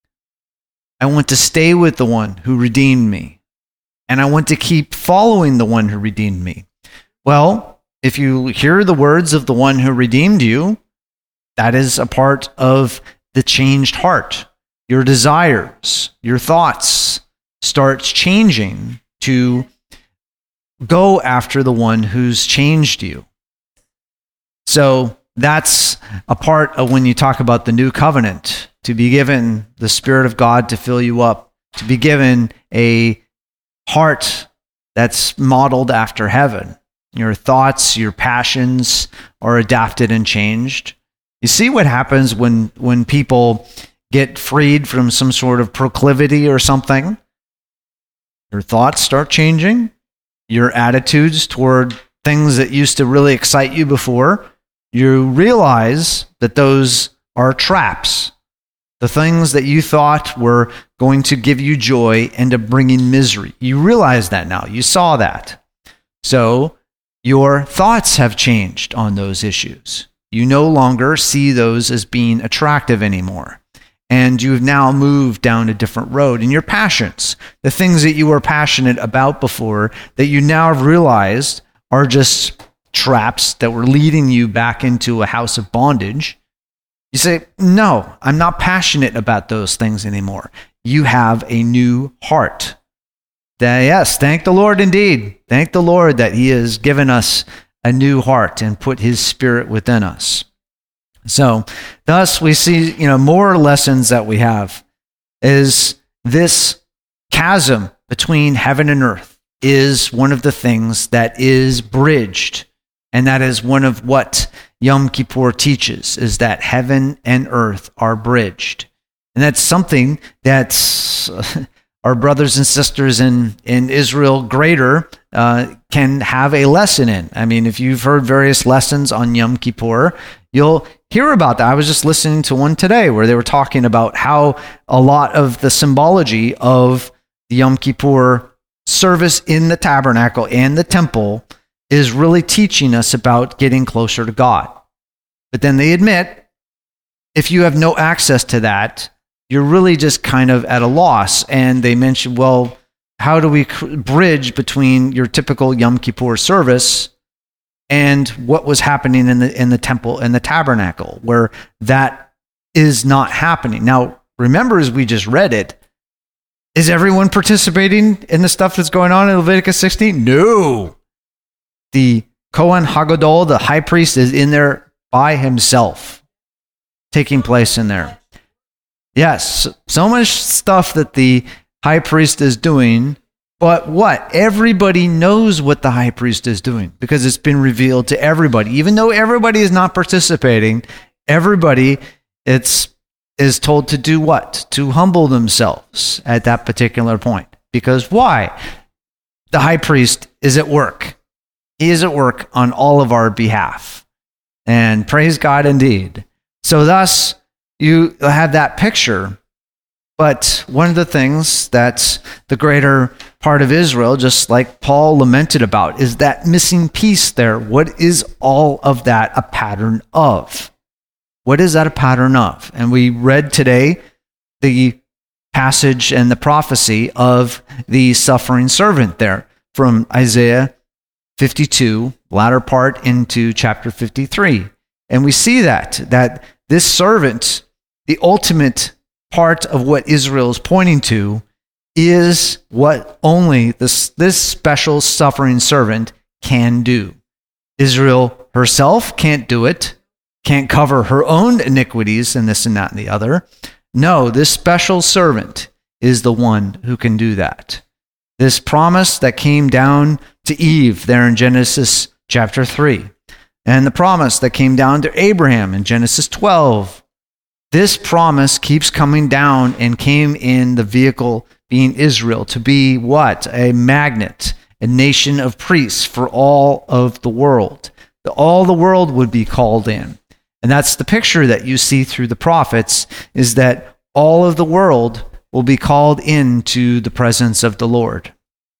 I want to stay with the one who redeemed me. And I want to keep following the one who redeemed me. Well, if you hear the words of the one who redeemed you, that is a part of the changed heart. Your desires, your thoughts starts changing to go after the one who's changed you. So that's a part of when you talk about the new covenant, to be given the Spirit of God to fill you up, to be given a heart that's modeled after heaven. Your thoughts, your passions are adapted and changed. You see what happens when people get freed from some sort of proclivity or something? Your thoughts start changing. Your attitudes toward things that used to really excite you before, you realize that those are traps. The things that you thought were going to give you joy end up bringing misery. You realize that now. You saw that. So your thoughts have changed on those issues. You no longer see those as being attractive anymore. And you've now moved down a different road. And your passions, the things that you were passionate about before, that you now have realized are just traps that were leading you back into a house of bondage. You say, no, I'm not passionate about those things anymore. You have a new heart. Yes, thank the Lord indeed. Thank the Lord that He has given us a new heart and put His Spirit within us. So, thus we see, more lessons that we have is this chasm between heaven and earth is one of the things that is bridged. And that is one of what Yom Kippur teaches, is that heaven and earth are bridged. And that's something that our brothers and sisters in Israel Greater can have a lesson in. I mean, if you've heard various lessons on Yom Kippur, you'll hear about that. I was just listening to one today where they were talking about how a lot of the symbology of the Yom Kippur service in the tabernacle and the temple is really teaching us about getting closer to God. But then they admit, if you have no access to that, you're really just kind of at a loss. And they mention, well, how do we bridge between your typical Yom Kippur service and what was happening in the temple and the tabernacle, where that is not happening? Now, remember, as we just read it, is everyone participating in the stuff that's going on in Leviticus 16? No. The Kohen Hagadol, the high priest, is in there by himself, taking place in there. Yes, so much stuff that the high priest is doing, but what? Everybody knows what the high priest is doing because it's been revealed to everybody. Even though everybody is not participating, everybody is told to do what? To humble themselves at that particular point. Because why? The high priest is at work. He is at work on all of our behalf. And praise God indeed. So thus, you have that picture. But one of the things that the greater part of Israel, just like Paul lamented about, is that missing piece there. What is all of that a pattern of? What is that a pattern of? And we read today the passage and the prophecy of the suffering servant there from Isaiah 52, latter part into chapter 53. And we see that this servant, the ultimate part of what Israel is pointing to, is what only this special suffering servant can do. Israel herself can't do it, can't cover her own iniquities and this and that and the other. No, this special servant is the one who can do that. This promise that came down to Eve there in Genesis chapter 3, and the promise that came down to Abraham in Genesis 12, this promise keeps coming down and came in the vehicle being Israel to be what? A magnet, a nation of priests for all of the world. All the world would be called in. And that's the picture that you see through the prophets, is that all of the world will be called into the presence of the Lord.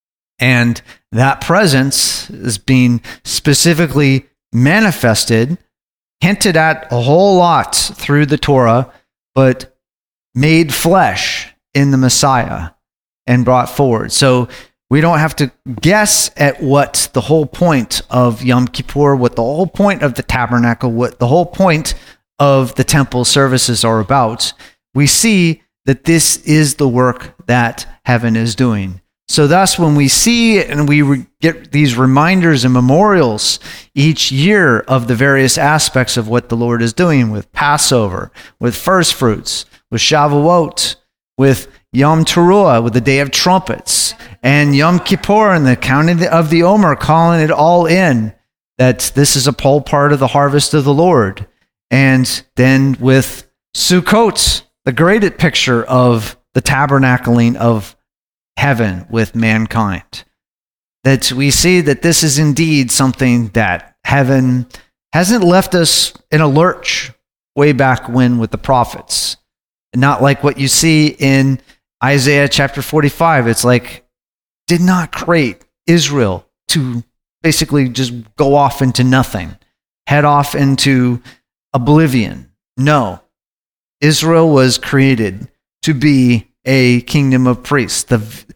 And that presence is being specifically manifested, hinted at a whole lot through the Torah, but made flesh in the Messiah and brought forward. So we don't have to guess at what the whole point of Yom Kippur, what the whole point of the tabernacle, what the whole point of the temple services are about. We see that this is the work that heaven is doing. So thus, when we see and we get these reminders and memorials each year of the various aspects of what the Lord is doing with Passover, with first fruits, with Shavuot, with Yom Teruah, with the Day of Trumpets, and Yom Kippur and the counting of the Omer, calling it all in, that this is a whole part of the harvest of the Lord. And then with Sukkot, the great picture of the tabernacling of heaven with mankind, that we see that this is indeed something that heaven hasn't left us in a lurch way back when with the prophets. Not like what you see in Isaiah chapter 45. It's like, did not create Israel to basically just go off into nothing, head off into oblivion. No, Israel was created to be a kingdom of priests,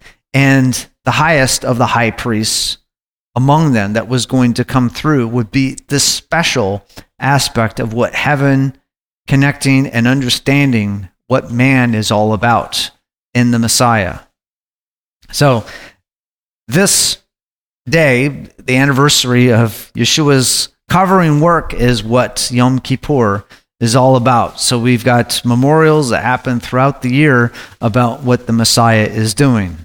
and the highest of the high priests among them that was going to come through would be this special aspect of what heaven connecting and understanding what man is all about in the Messiah. So this day, the anniversary of Yeshua's covering work, is what Yom Kippur is all about. So we've got memorials that happen throughout the year about what the Messiah is doing.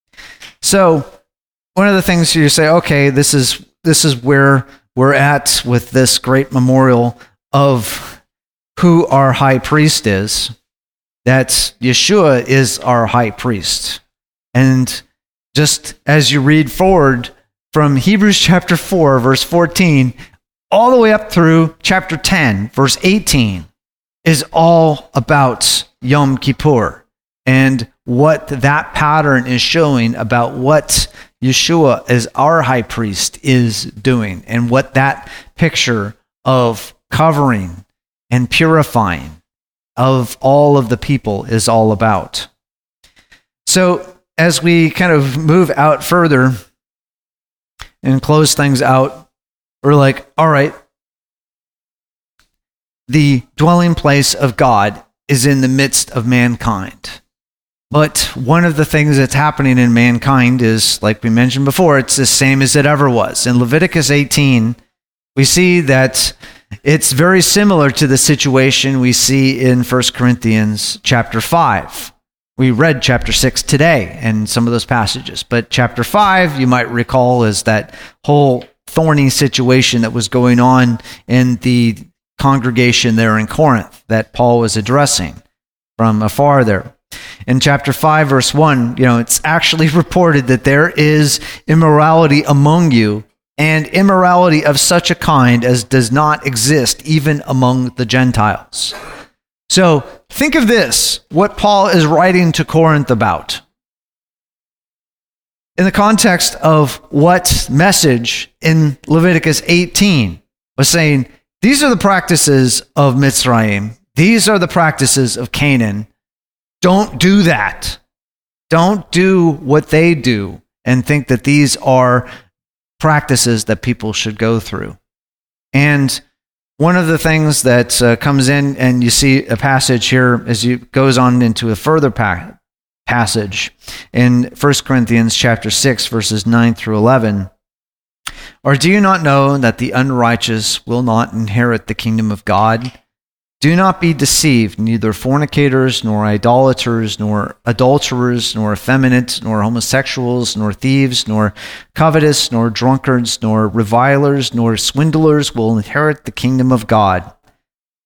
So one of the things you say, okay, this is where we're at with this great memorial of who our high priest is, that Yeshua is our high priest. And just as you read forward from Hebrews chapter 4, verse 14, all the way up through chapter 10, verse 18, is all about Yom Kippur and what that pattern is showing about what Yeshua as our high priest is doing, and what that picture of covering and purifying of all of the people is all about. So as we kind of move out further and close things out, we're like, all right, the dwelling place of God is in the midst of mankind. But one of the things that's happening in mankind is, like we mentioned before, it's the same as it ever was. In Leviticus 18, we see that it's very similar to the situation we see in 1 Corinthians chapter 5. We read chapter 6 today and some of those passages. But chapter 5, you might recall, is that whole thorny situation that was going on in the congregation there in Corinth that Paul was addressing from afar there. In chapter 5, verse 1, it's actually reported that there is immorality among you, and immorality of such a kind as does not exist even among the Gentiles. So think of this, what Paul is writing to Corinth about. In the context of what message in Leviticus 18 was saying, these are the practices of Mitzrayim. These are the practices of Canaan. Don't do that. Don't do what they do and think that these are practices that people should go through. And one of the things that comes in, and you see a passage here as it goes on into a further passage in 1 Corinthians chapter 6, verses 9 through 11. Or do you not know that the unrighteous will not inherit the kingdom of God? Do not be deceived, neither fornicators, nor idolaters, nor adulterers, nor effeminate, nor homosexuals, nor thieves, nor covetous, nor drunkards, nor revilers, nor swindlers will inherit the kingdom of God.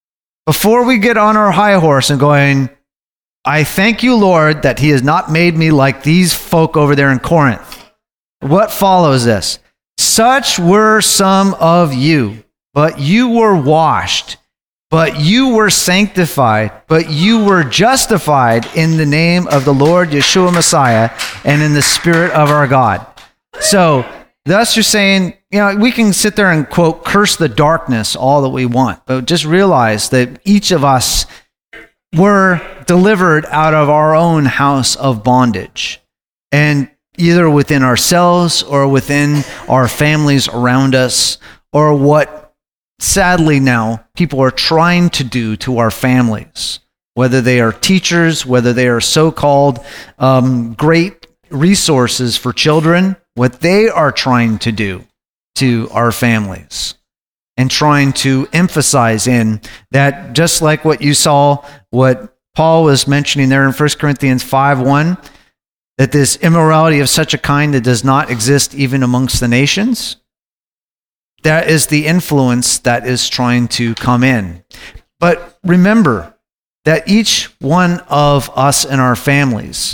before we get on our high horse and going, I thank you, Lord, that he has not made me like these folk over there in Corinth. What follows this? Such were some of you, but you were washed, but you were sanctified, but you were justified in the name of the Lord Yeshua Messiah and in the Spirit of our God. So, thus you're saying, we can sit there and, quote, curse the darkness all that we want, but just realize that each of us were delivered out of our own house of bondage. And either within ourselves or within our families around us, or what sadly now people are trying to do to our families, whether they are teachers, whether they are so-called great resources for children, what they are trying to do to our families and trying to emphasize in that, just like what you saw, what Paul was mentioning there in 1 Corinthians 5:1, that this immorality of such a kind that does not exist even amongst the nations, that is the influence that is trying to come in. But remember that each one of us and our families,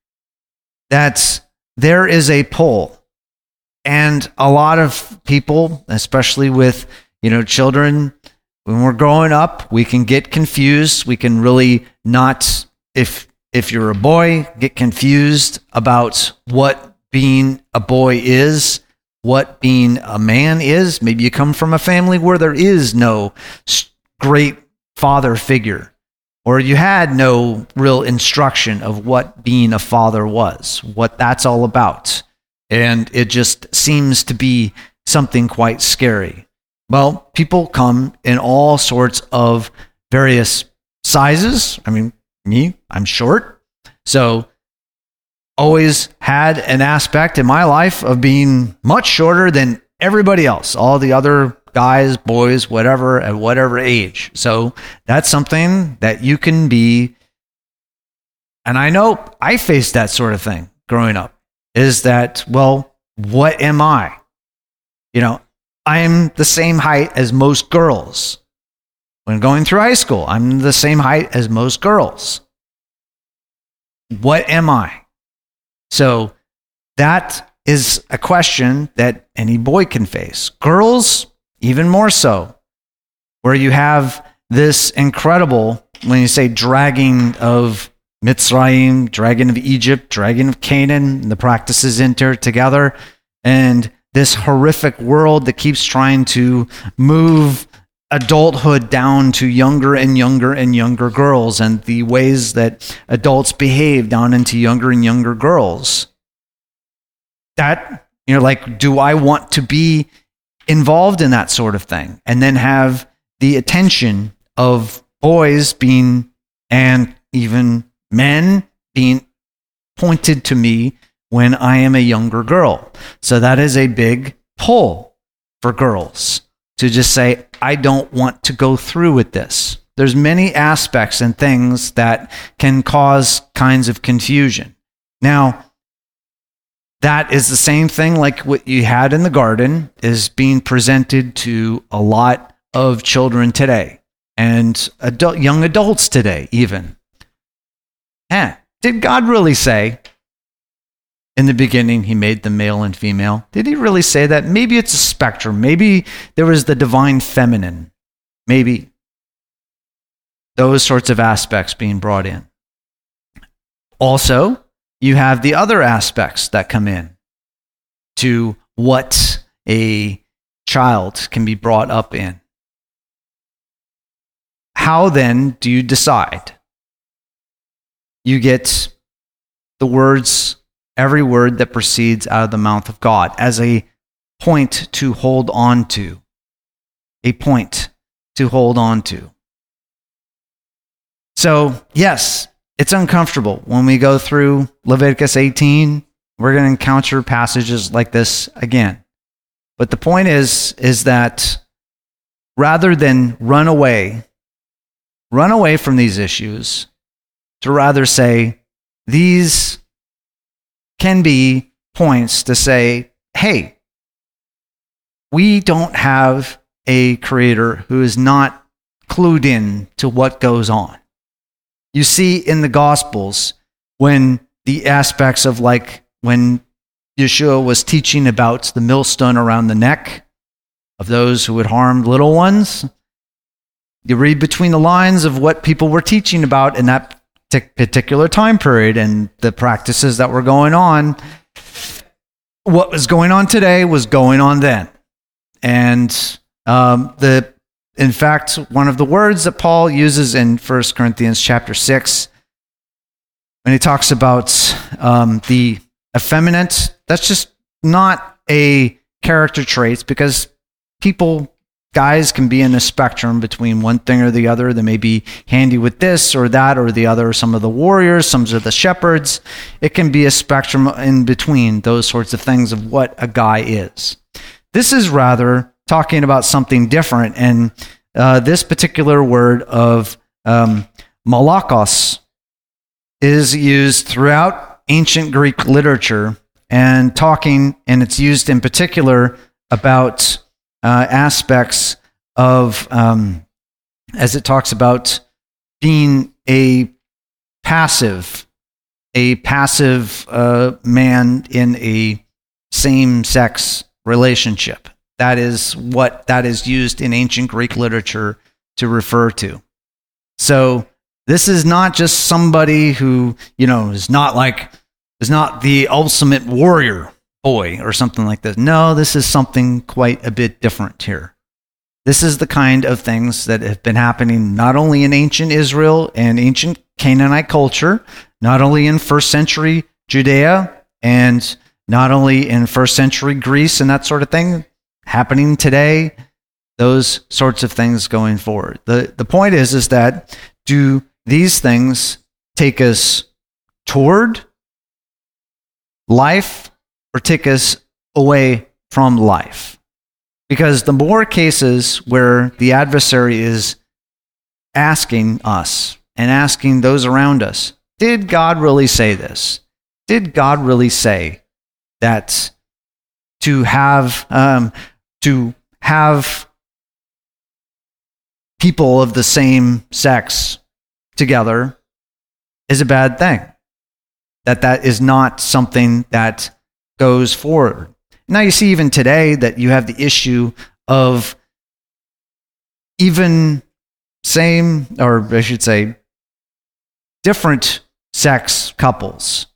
that there is a pull. And a lot of people, especially with, children, when we're growing up, we can get confused. We can really not, if you're a boy, get confused about what being a boy is, what being a man is. Maybe you come from a family where there is no great father figure, or you had no real instruction of what being a father was, what that's all about. And it just seems to be something quite scary. Well, people come in all sorts of various sizes. I mean, me, I'm short. So always had an aspect in my life of being much shorter than everybody else, all the other guys, boys, whatever, at whatever age. So that's something that you can be. And I know I faced that sort of thing growing up, is that, well, what am I? I'm the same height as most girls. When going through high school, I'm the same height as most girls. What am I? So that is a question that any boy can face. Girls, even more so, where you have this incredible, when you say dragging of Mitzrayim, dragging of Egypt, dragging of Canaan, the practices enter together, and this horrific world that keeps trying to move adulthood down to younger and younger and younger girls, and the ways that adults behave down into younger and younger girls. That, do I want to be involved in that sort of thing? And then have the attention of boys being, and even men being pointed to me when I am a younger girl. So that is a big pull for girls to just say, I don't want to go through with this. There's many aspects and things that can cause kinds of confusion. Now, that is the same thing like what you had in the garden is being presented to a lot of children today and young adults today even. Did God really say, in the beginning, he made them male and female? Did he really say that? Maybe it's a spectrum. Maybe there was the divine feminine. Maybe those sorts of aspects being brought in. Also, you have the other aspects that come in to what a child can be brought up in. How then do you decide? You get the words, every word that proceeds out of the mouth of God as a point to hold on to. A point to hold on to. So, yes, it's uncomfortable. When we go through Leviticus 18, we're going to encounter passages like this again. But the point is that rather than run away from these issues, to rather say, these can be points to say, hey, we don't have a creator who is not clued in to what goes on. You see in the Gospels when the aspects of like when Yeshua was teaching about the millstone around the neck of those who had harmed little ones. You read between the lines of what people were teaching about in that particular time period and the practices that were going on. What was going on today was going on then. And in fact, one of the words that Paul uses in 1 Corinthians chapter 6, when he talks about the effeminate, that's just not a character trait, because guys can be in a spectrum between one thing or the other. They may be handy with this or that or the other. Some of the warriors, some of the shepherds. It can be a spectrum in between those sorts of things of what a guy is. This is rather talking about something different. And this particular word of malakos is used throughout ancient Greek literature and it's used in particular about aspects of, as it talks about being a passive man in a same-sex relationship. That is what that is used in ancient Greek literature to refer to. So this is not just somebody who, is not the ultimate warrior boy or something like this. No, this is something quite a bit different here. This is the kind of things that have been happening not only in ancient Israel and ancient Canaanite culture, not only in first century Judea and not only in first century Greece and that sort of thing, happening today, those sorts of things going forward. The point is that do these things take us toward life or take us away from life? Because the more cases where the adversary is asking us and asking those around us, did God really say this? Did God really say that to have people of the same sex together is a bad thing? That is not something that goes forward. Now you see even today that you have the issue of even different sex couples.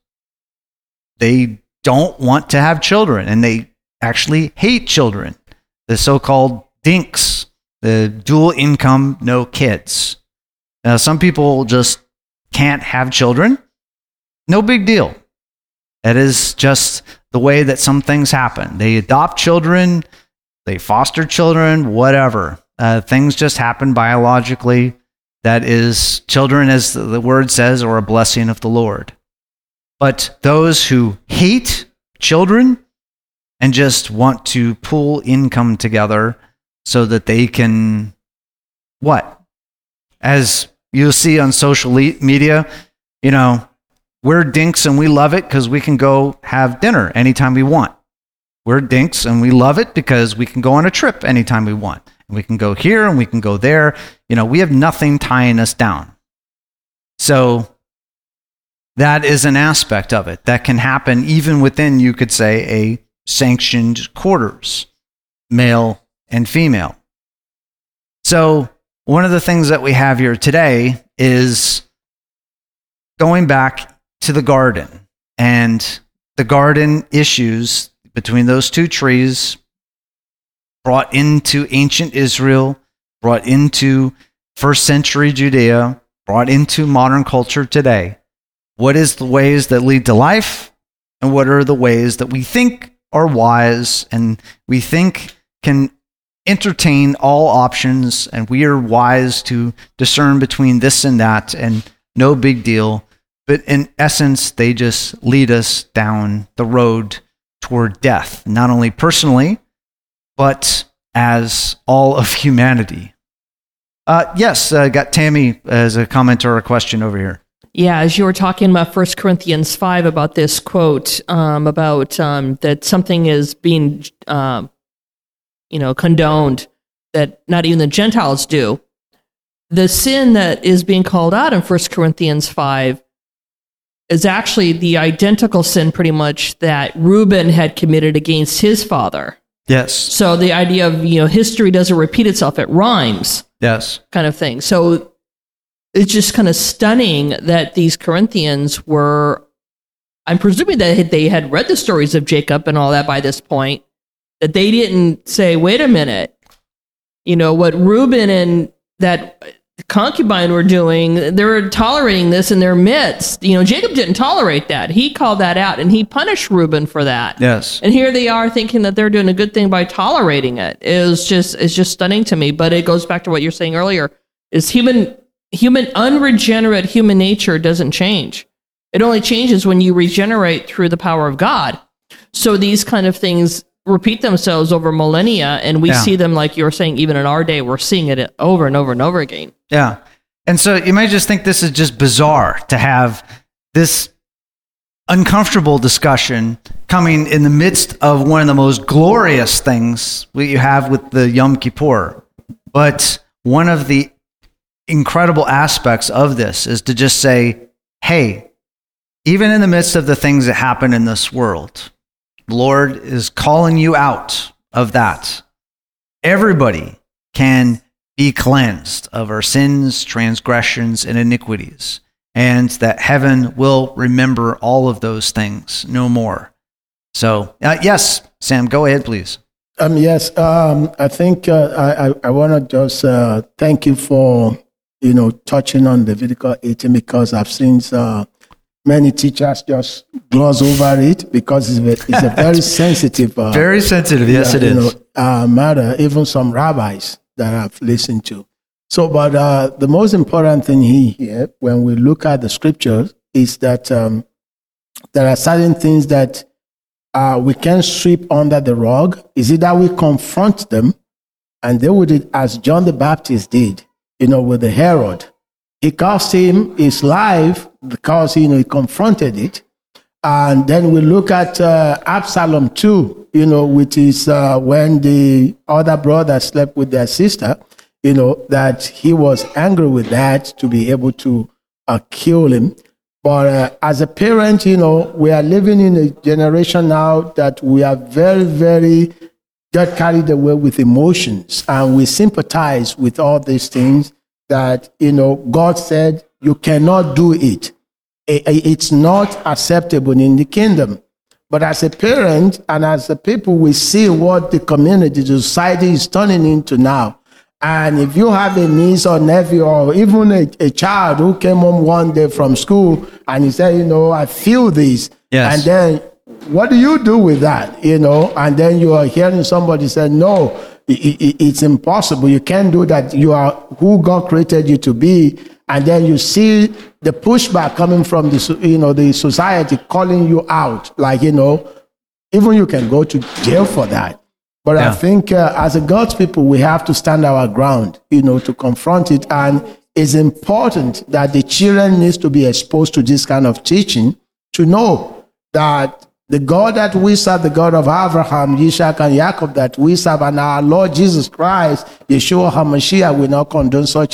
They don't want to have children, and they actually hate children. The so-called dinks, the dual income, no kids. Some people just can't have children. No big deal. That is just the way that some things happen. They adopt children, they foster children, whatever. Things just happen biologically. That is, children, as the word says, are a blessing of the Lord. But those who hate children and just want to pool income together so that they can, what? As you'll see on social media, we're dinks and we love it because we can go have dinner anytime we want. We're dinks and we love it because we can go on a trip anytime we want. And we can go here and we can go there. We have nothing tying us down. So that is an aspect of it that can happen even within, you could say, a sanctioned quarters, male and female. So one of the things that we have here today is going back to the garden and the garden issues between those two trees brought into ancient Israel, brought into first century Judea, brought into modern culture today. What is the ways that lead to life, and what are the ways that we think are wise and we think can entertain all options, and we are wise to discern between this and that, and no big deal. But in essence, they just lead us down the road toward death, not only personally, but as all of humanity. Yes, I got Tammy as a comment or a question over here. Yeah, as you were talking about 1 Corinthians 5 about this quote, about that something is being, condoned that not even the Gentiles do. the sin that is being called out in 1 Corinthians 5 is actually the identical sin pretty much that Reuben had committed against his father. Yes. So the idea of, history doesn't repeat itself, it rhymes. Yes. Kind of thing. So it's just kind of stunning that these Corinthians were, I'm presuming that they had read the stories of Jacob and all that by this point, that they didn't say, wait a minute, what Reuben and that concubine were doing, they were tolerating this in their midst. Jacob didn't tolerate that. He called that out and he punished Reuben for that. Yes. And here they are thinking that they're doing a good thing by tolerating it. It's just stunning to me. But it goes back to what you're saying earlier, is unregenerate human nature doesn't change. It only changes when you regenerate through the power of God. So these kind of things repeat themselves over millennia, and we see them, like you were saying, even in our day, we're seeing it over and over and over again. Yeah. And so you might just think this is just bizarre to have this uncomfortable discussion coming in the midst of one of the most glorious things you have with the Yom Kippur. But one of the incredible aspects of this is to just say, hey, even in the midst of the things that happen in this world, the Lord is calling you out of that. Everybody can be cleansed of our sins, transgressions, and iniquities, and that heaven will remember all of those things no more. So, yes, Sam, go ahead, please. Yes, I think I want to just thank you for, touching on Leviticus 18, because I've seen many teachers just gloss over it because it's a very sensitive. Very sensitive, yes, it is. Matter, even some rabbis that I've listened to. So, but the most important thing here, when we look at the scriptures, is that there are certain things that we can't sweep under the rug. Is it that we confront them and deal with it as John the Baptist did, with the Herod? He cost him his life because, he confronted it. And then we look at Absalom too, which is when the other brother slept with their sister, that he was angry with that to be able to kill him. But as a parent, we are living in a generation now that we are very, very got carried away with emotions, and we sympathize with all these things that, God said, you cannot do it. It's not acceptable in the kingdom. But as a parent and as a people, we see what the community, the society is turning into now. And if you have a niece or nephew or even a child who came home one day from school and he said, I feel this. Yes. And then what do you do with that? And then you are hearing somebody say, no, it's impossible. You can't do that. You are who God created you to be. And then you see the pushback coming from the society calling you out. Like, even you can go to jail for that. But I think as a God's people, we have to stand our ground, to confront it. And it's important that the children needs to be exposed to this kind of teaching to know that the God that we serve, the God of Abraham, Isaac, and Jacob that we serve, and our Lord Jesus Christ, Yeshua HaMashiach, will not condone such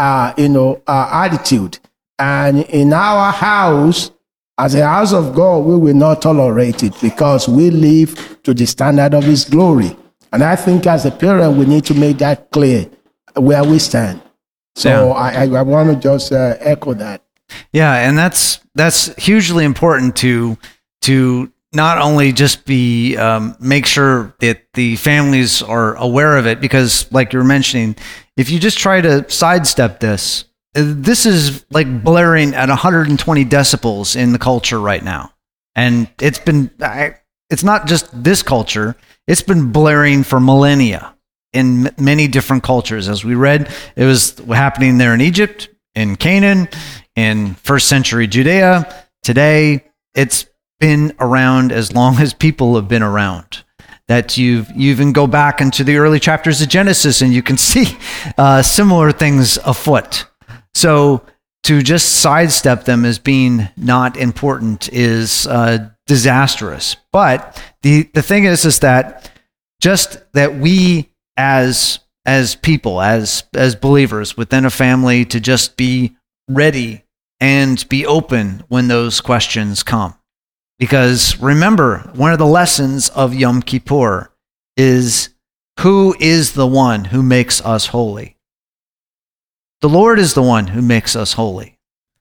attitude. And in our house, as a house of God, we will not tolerate it because we live to the standard of His glory. And I think as a parent, we need to make that clear where we stand. So I want to just echo that. Yeah, and that's hugely important to not only just be make sure that the families are aware of it, because like you were mentioning, if you just try to sidestep this is like blaring at 120 decibels in the culture right now. And it's not just this culture, it's been blaring for millennia in many different cultures. As we read, it was happening there in Egypt, in Canaan, in first century Judea. Today, it's been around as long as people have been around. That you even go back into the early chapters of Genesis and you can see similar things afoot. So to just sidestep them as being not important is disastrous. But the thing is that just that we as as people, as believers within a family, to just be ready and be open when those questions come. Because remember, one of the lessons of Yom Kippur is, who is the one who makes us holy? The Lord is the one who makes us holy.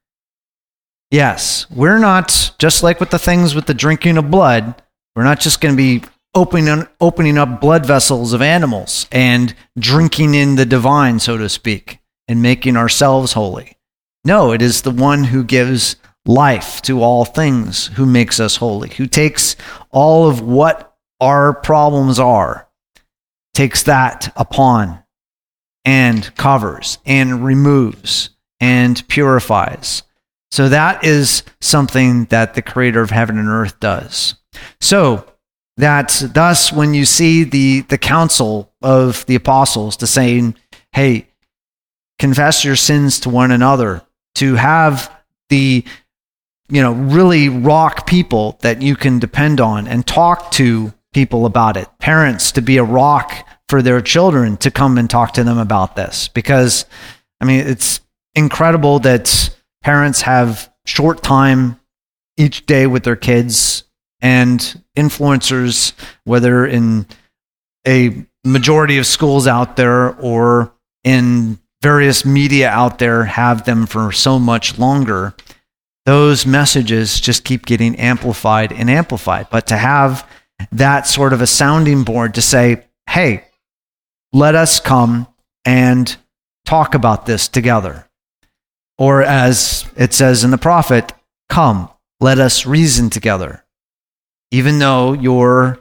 Yes, we're not, just like with the things with the drinking of blood, we're not just going to be opening up blood vessels of animals and drinking in the divine, so to speak, and making ourselves holy. No, it is the one who gives life to all things who makes us holy, who takes all of what our problems are, takes that upon and covers and removes and purifies. So that is something that the creator of heaven and earth does. So that thus when you see the counsel of the apostles to saying, hey, confess your sins to one another, to have the, really rock people that you can depend on and talk to people about it. Parents to be a rock for their children to come and talk to them about this. Because, it's incredible that parents have short time each day with their kids, and influencers, whether in a majority of schools out there or in various media out there, have them for so much longer. Those messages just keep getting amplified and amplified. But to have that sort of a sounding board to say, hey, let us come and talk about this together. Or as it says in the prophet, come, let us reason together. Even though your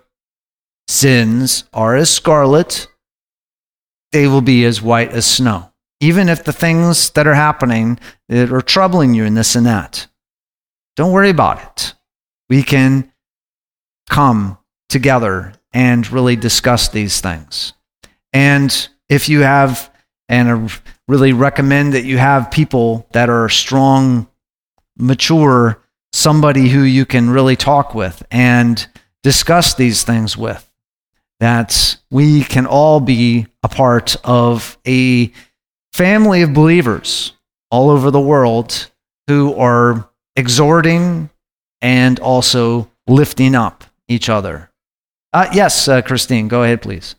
sins are as scarlet, they will be as white as snow. Even if the things that are happening that are troubling you in this and that, don't worry about it. We can come together and really discuss these things. And if you have, and I really recommend that you have people that are strong, mature, somebody who you can really talk with and discuss these things with, that we can all be a part of a family of believers all over the world who are exhorting and also lifting up each other. Yes, Christine, go ahead, please.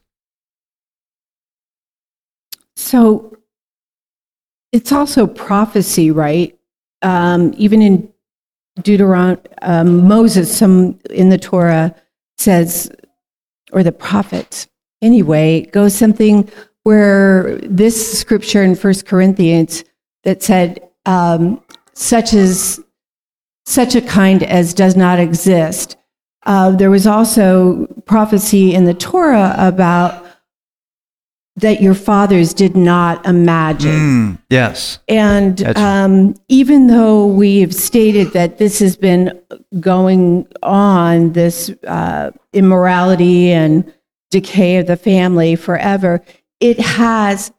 So it's also prophecy, right? Even in Deuteronomy, Moses, some in the Torah says, or the prophets, anyway, goes something where this scripture in 1 Corinthians that said, such a kind as does not exist. There was also prophecy in the Torah about that your fathers did not imagine. Yes. And even though we've stated that this has been going on, this immorality and decay of the family forever, it has,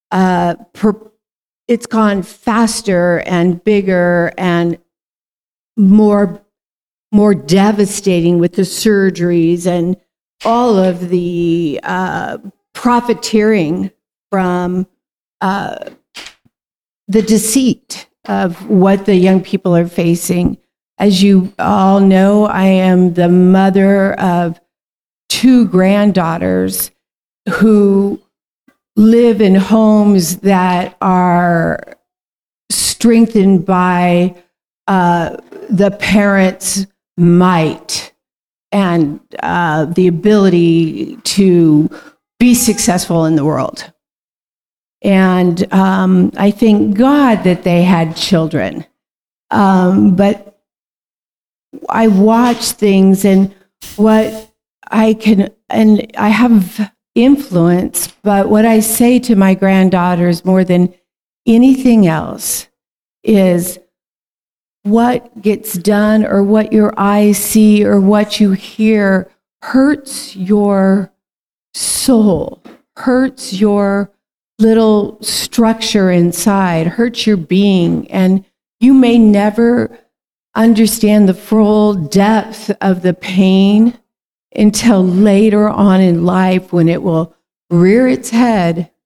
it's gone faster and bigger and more devastating with the surgeries and all of the profiteering from the deceit of what the young people are facing. As you all know, I am the mother of 2 granddaughters who live in homes that are strengthened by the parents' might and the ability to be successful in the world. And I thank God that they had children. But I watch things and what I can, and I have influence, but what I say to my granddaughters more than anything else is what gets done or what your eyes see or what you hear hurts your soul, hurts your little structure inside, hurts your being, and you may never understand the full depth of the pain until later on in life when it will rear its head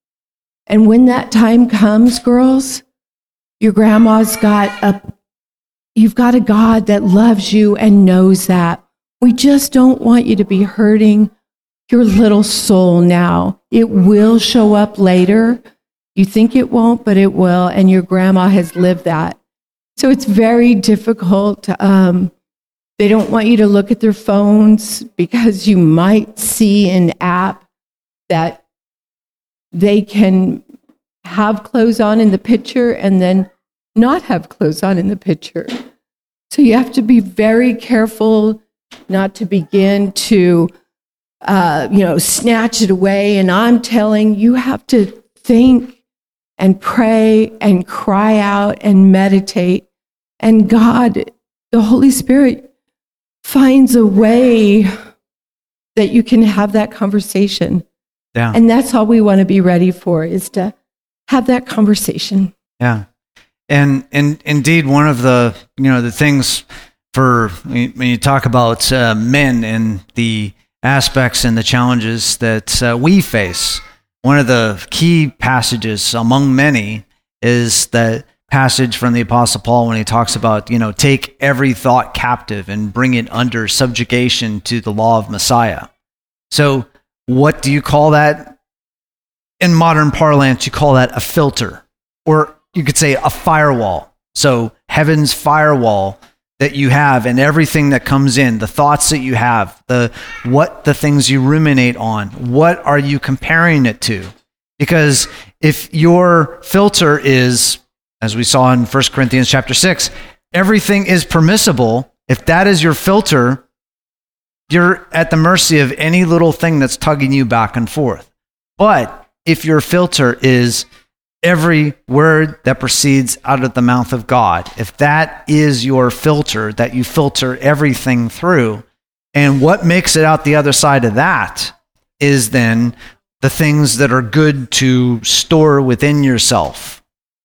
And when that time comes, girls, your grandma's you've got a God that loves you and knows that. We just don't want you to be hurting your little soul now. It will show up later. You think it won't, but it will. And your grandma has lived that. So it's very difficult. They don't want you to look at their phones because you might see an app that they can have clothes on in the picture and then not have clothes on in the picture. So you have to be very careful not to begin to, snatch it away. And I'm telling you, have to think and pray and cry out and meditate. And God, the Holy Spirit, finds a way that you can have that conversation. Yeah. And that's all we want to be ready for, is to have that conversation. Yeah. And indeed, one of the things when you talk about men and the aspects and the challenges that we face, one of the key passages among many is that passage from the Apostle Paul when he talks about, take every thought captive and bring it under subjugation to the law of Messiah. So what do you call that? In modern parlance, you call that a filter, or you could say a firewall. So heaven's firewall that you have, and everything that comes in, the thoughts that you have, the things you ruminate on, what are you comparing it to? Because if your filter is, as we saw in 1 Corinthians chapter 6, everything is permissible. If that is your filter, you're at the mercy of any little thing that's tugging you back and forth. But if your filter is every word that proceeds out of the mouth of God, if that is your filter, that you filter everything through, and what makes it out the other side of that is then the things that are good to store within yourself.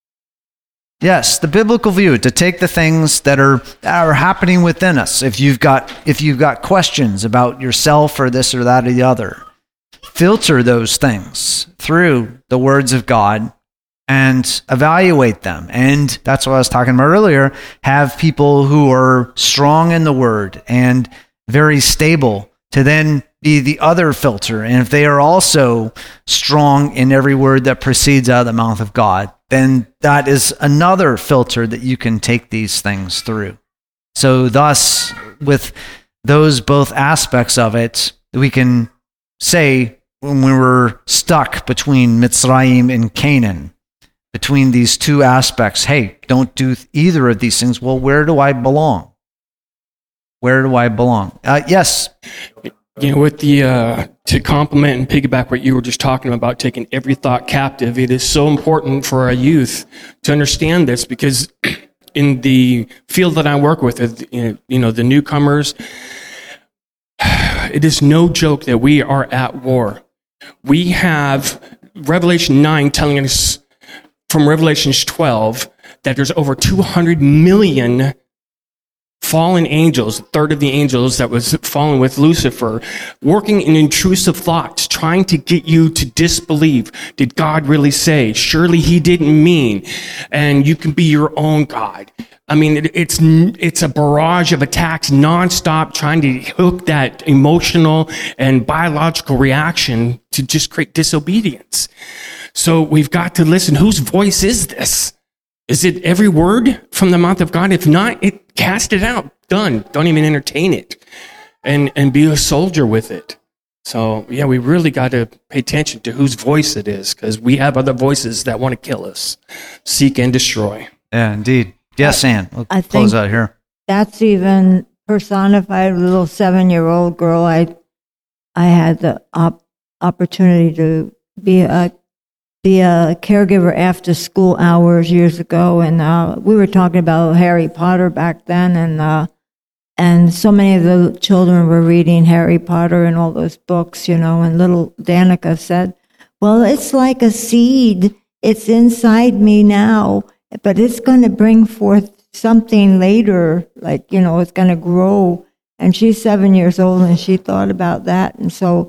Yes, the biblical view, to take the things that are happening within us. If you've got questions about yourself or this or that or the other, filter those things through the words of God and evaluate them. And that's what I was talking about earlier. Have people who are strong in the word and very stable to then be the other filter. And if they are also strong in every word that proceeds out of the mouth of God, then that is another filter that you can take these things through. So thus, with those both aspects of it, we can say when we were stuck between Mitzrayim and Canaan, between these two aspects, hey, don't do either of these things. Well, where do I belong? Where do I belong? Yes. With the to complement and piggyback what you were just talking about, taking every thought captive, it is so important for our youth to understand this, because in the field that I work with, the newcomers, it is no joke that we are at war. We have Revelation 9 telling us from Revelation 12 that there's over 200 million fallen angels, a third of the angels that was fallen with Lucifer, working in intrusive thoughts, trying to get you to disbelieve. Did God really say? Surely he didn't mean. And you can be your own God. I mean, it's a barrage of attacks nonstop, trying to hook that emotional and biological reaction to just create disobedience. So we've got to listen. Whose voice is this? Is it every word from the mouth of God? If not, cast it out. Done. Don't even entertain it. And be a soldier with it. So, yeah, we really got to pay attention to whose voice it is, because we have other voices that want to kill us, seek and destroy. Yeah, indeed. Yes, Ann. We'll close out here. That's even personified. A little 7-year-old girl. I had the opportunity to be a caregiver after school hours years ago, and we were talking about Harry Potter back then, and so many of the children were reading Harry Potter and all those books, and little Danica said, well, it's like a seed. It's inside me now, but it's going to bring forth something later, like, it's going to grow. And she's 7 years old, and she thought about that. And so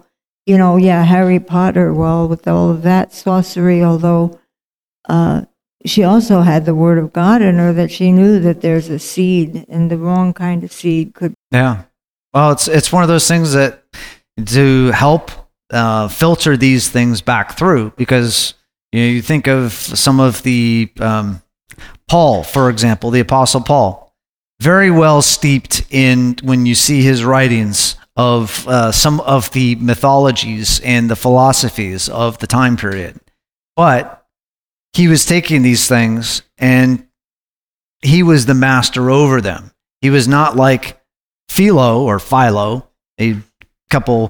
Harry Potter, well, with all of that sorcery, although she also had the Word of God in her, that she knew that there's a seed, and the wrong kind of seed could. Yeah. Well, it's one of those things that to help filter these things back through, because you think of some of the Paul, for example, the Apostle Paul, very well steeped in, when you see his writings, of some of the mythologies and the philosophies of the time period. But he was taking these things and he was the master over them. He was not like Philo, a couple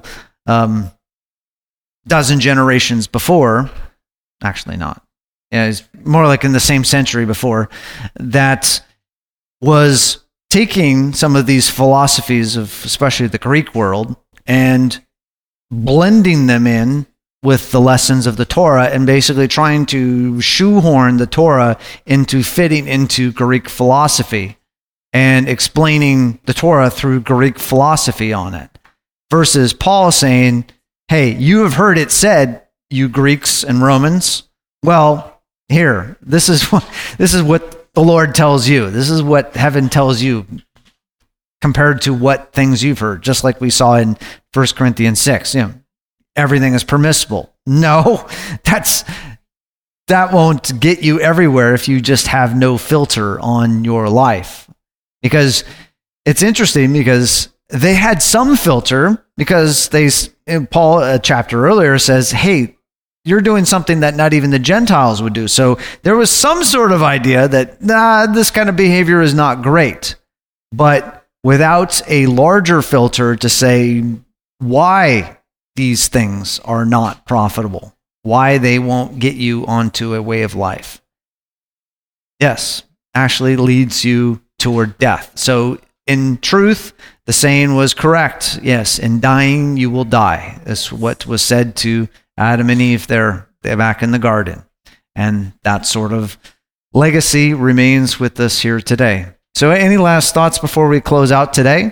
dozen generations before. Actually not. Yeah, he's more like in the same century before, that was taking some of these philosophies of especially the Greek world and blending them in with the lessons of the Torah and basically trying to shoehorn the Torah into fitting into Greek philosophy and explaining the Torah through Greek philosophy on it. Versus Paul saying, hey, you have heard it said, you Greeks and Romans. Well, here, this is what the Lord tells you. This is what heaven tells you compared to what things you've heard, just like we saw in 1 Corinthians 6. Everything is permissible. No, that won't get you everywhere if you just have no filter on your life. Because it's interesting, because they had some filter, because Paul, a chapter earlier, says, hey, you're doing something that not even the Gentiles would do. So there was some sort of idea that, this kind of behavior is not great. But without a larger filter to say why these things are not profitable, why they won't get you onto a way of life. Yes, actually leads you toward death. So in truth, the saying was correct. Yes, in dying you will die. That's what was said to Adam and Eve they're back in the garden. And that sort of legacy remains with us here today. So any last thoughts before we close out today?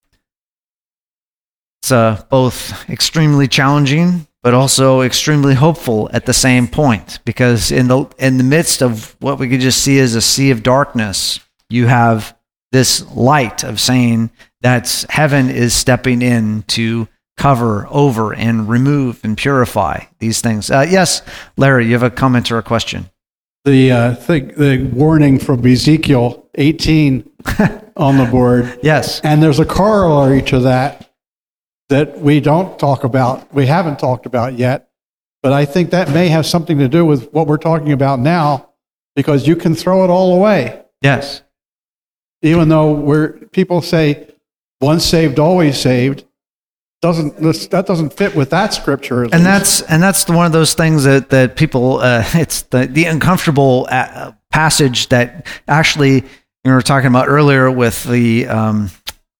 It's both extremely challenging, but also extremely hopeful at the same point. Because in the midst of what we could just see as a sea of darkness, you have this light of saying that heaven is stepping in to cover over and remove and purify these things. Yes, Larry, you have a comment or a question? The warning from Ezekiel 18 on the board. Yes. And there's a corollary to that we don't talk about, we haven't talked about yet, but I think that may have something to do with what we're talking about now, because you can throw it all away. Yes. Even though people say once saved, always saved, that doesn't fit with that scripture. And that's one of those things that people, it's the uncomfortable passage that actually we were talking about earlier with the,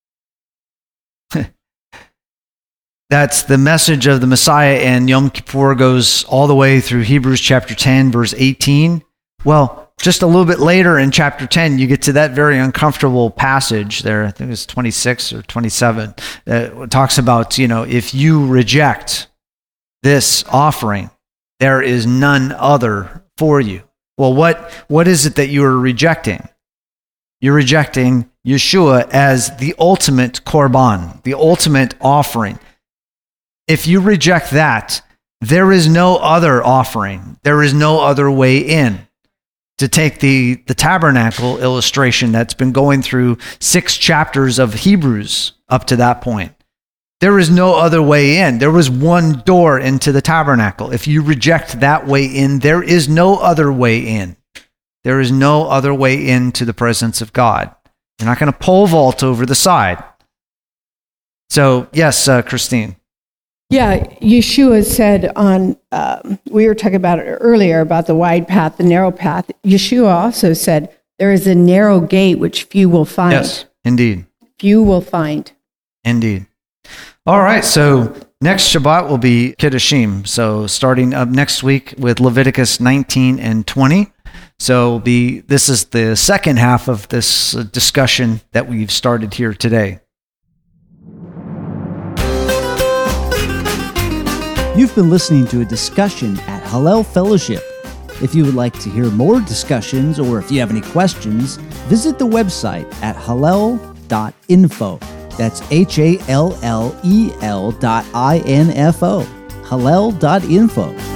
that's the message of the Messiah, and Yom Kippur goes all the way through Hebrews chapter 10, verse 18. Well, just a little bit later in chapter 10, you get to that very uncomfortable passage there. I think it's 26 or 27. It talks about, if you reject this offering, there is none other for you. Well, what is it that you are rejecting? You're rejecting Yeshua as the ultimate korban, the ultimate offering. If you reject that, there is no other offering. There is no other way in. To take the tabernacle illustration that's been going through 6 chapters of Hebrews up to that point, there is no other way in. There was one door into the tabernacle. If you reject that way in, there is no other way in. There is no other way into the presence of God. You're not going to pole vault over the side. So, yes, Christine. Yeah, Yeshua said we were talking about it earlier, about the wide path, the narrow path. Yeshua also said, there is a narrow gate which few will find. Yes, indeed. Few will find. Indeed. All right, so next Shabbat will be Kiddushim. So starting up next week with Leviticus 19 and 20. So this is the second half of this discussion that we've started here today. You've been listening to a discussion at Hallel Fellowship. If you would like to hear more discussions or if you have any questions, visit the website at hallel.info. That's HALLEL.info. Hallel.info.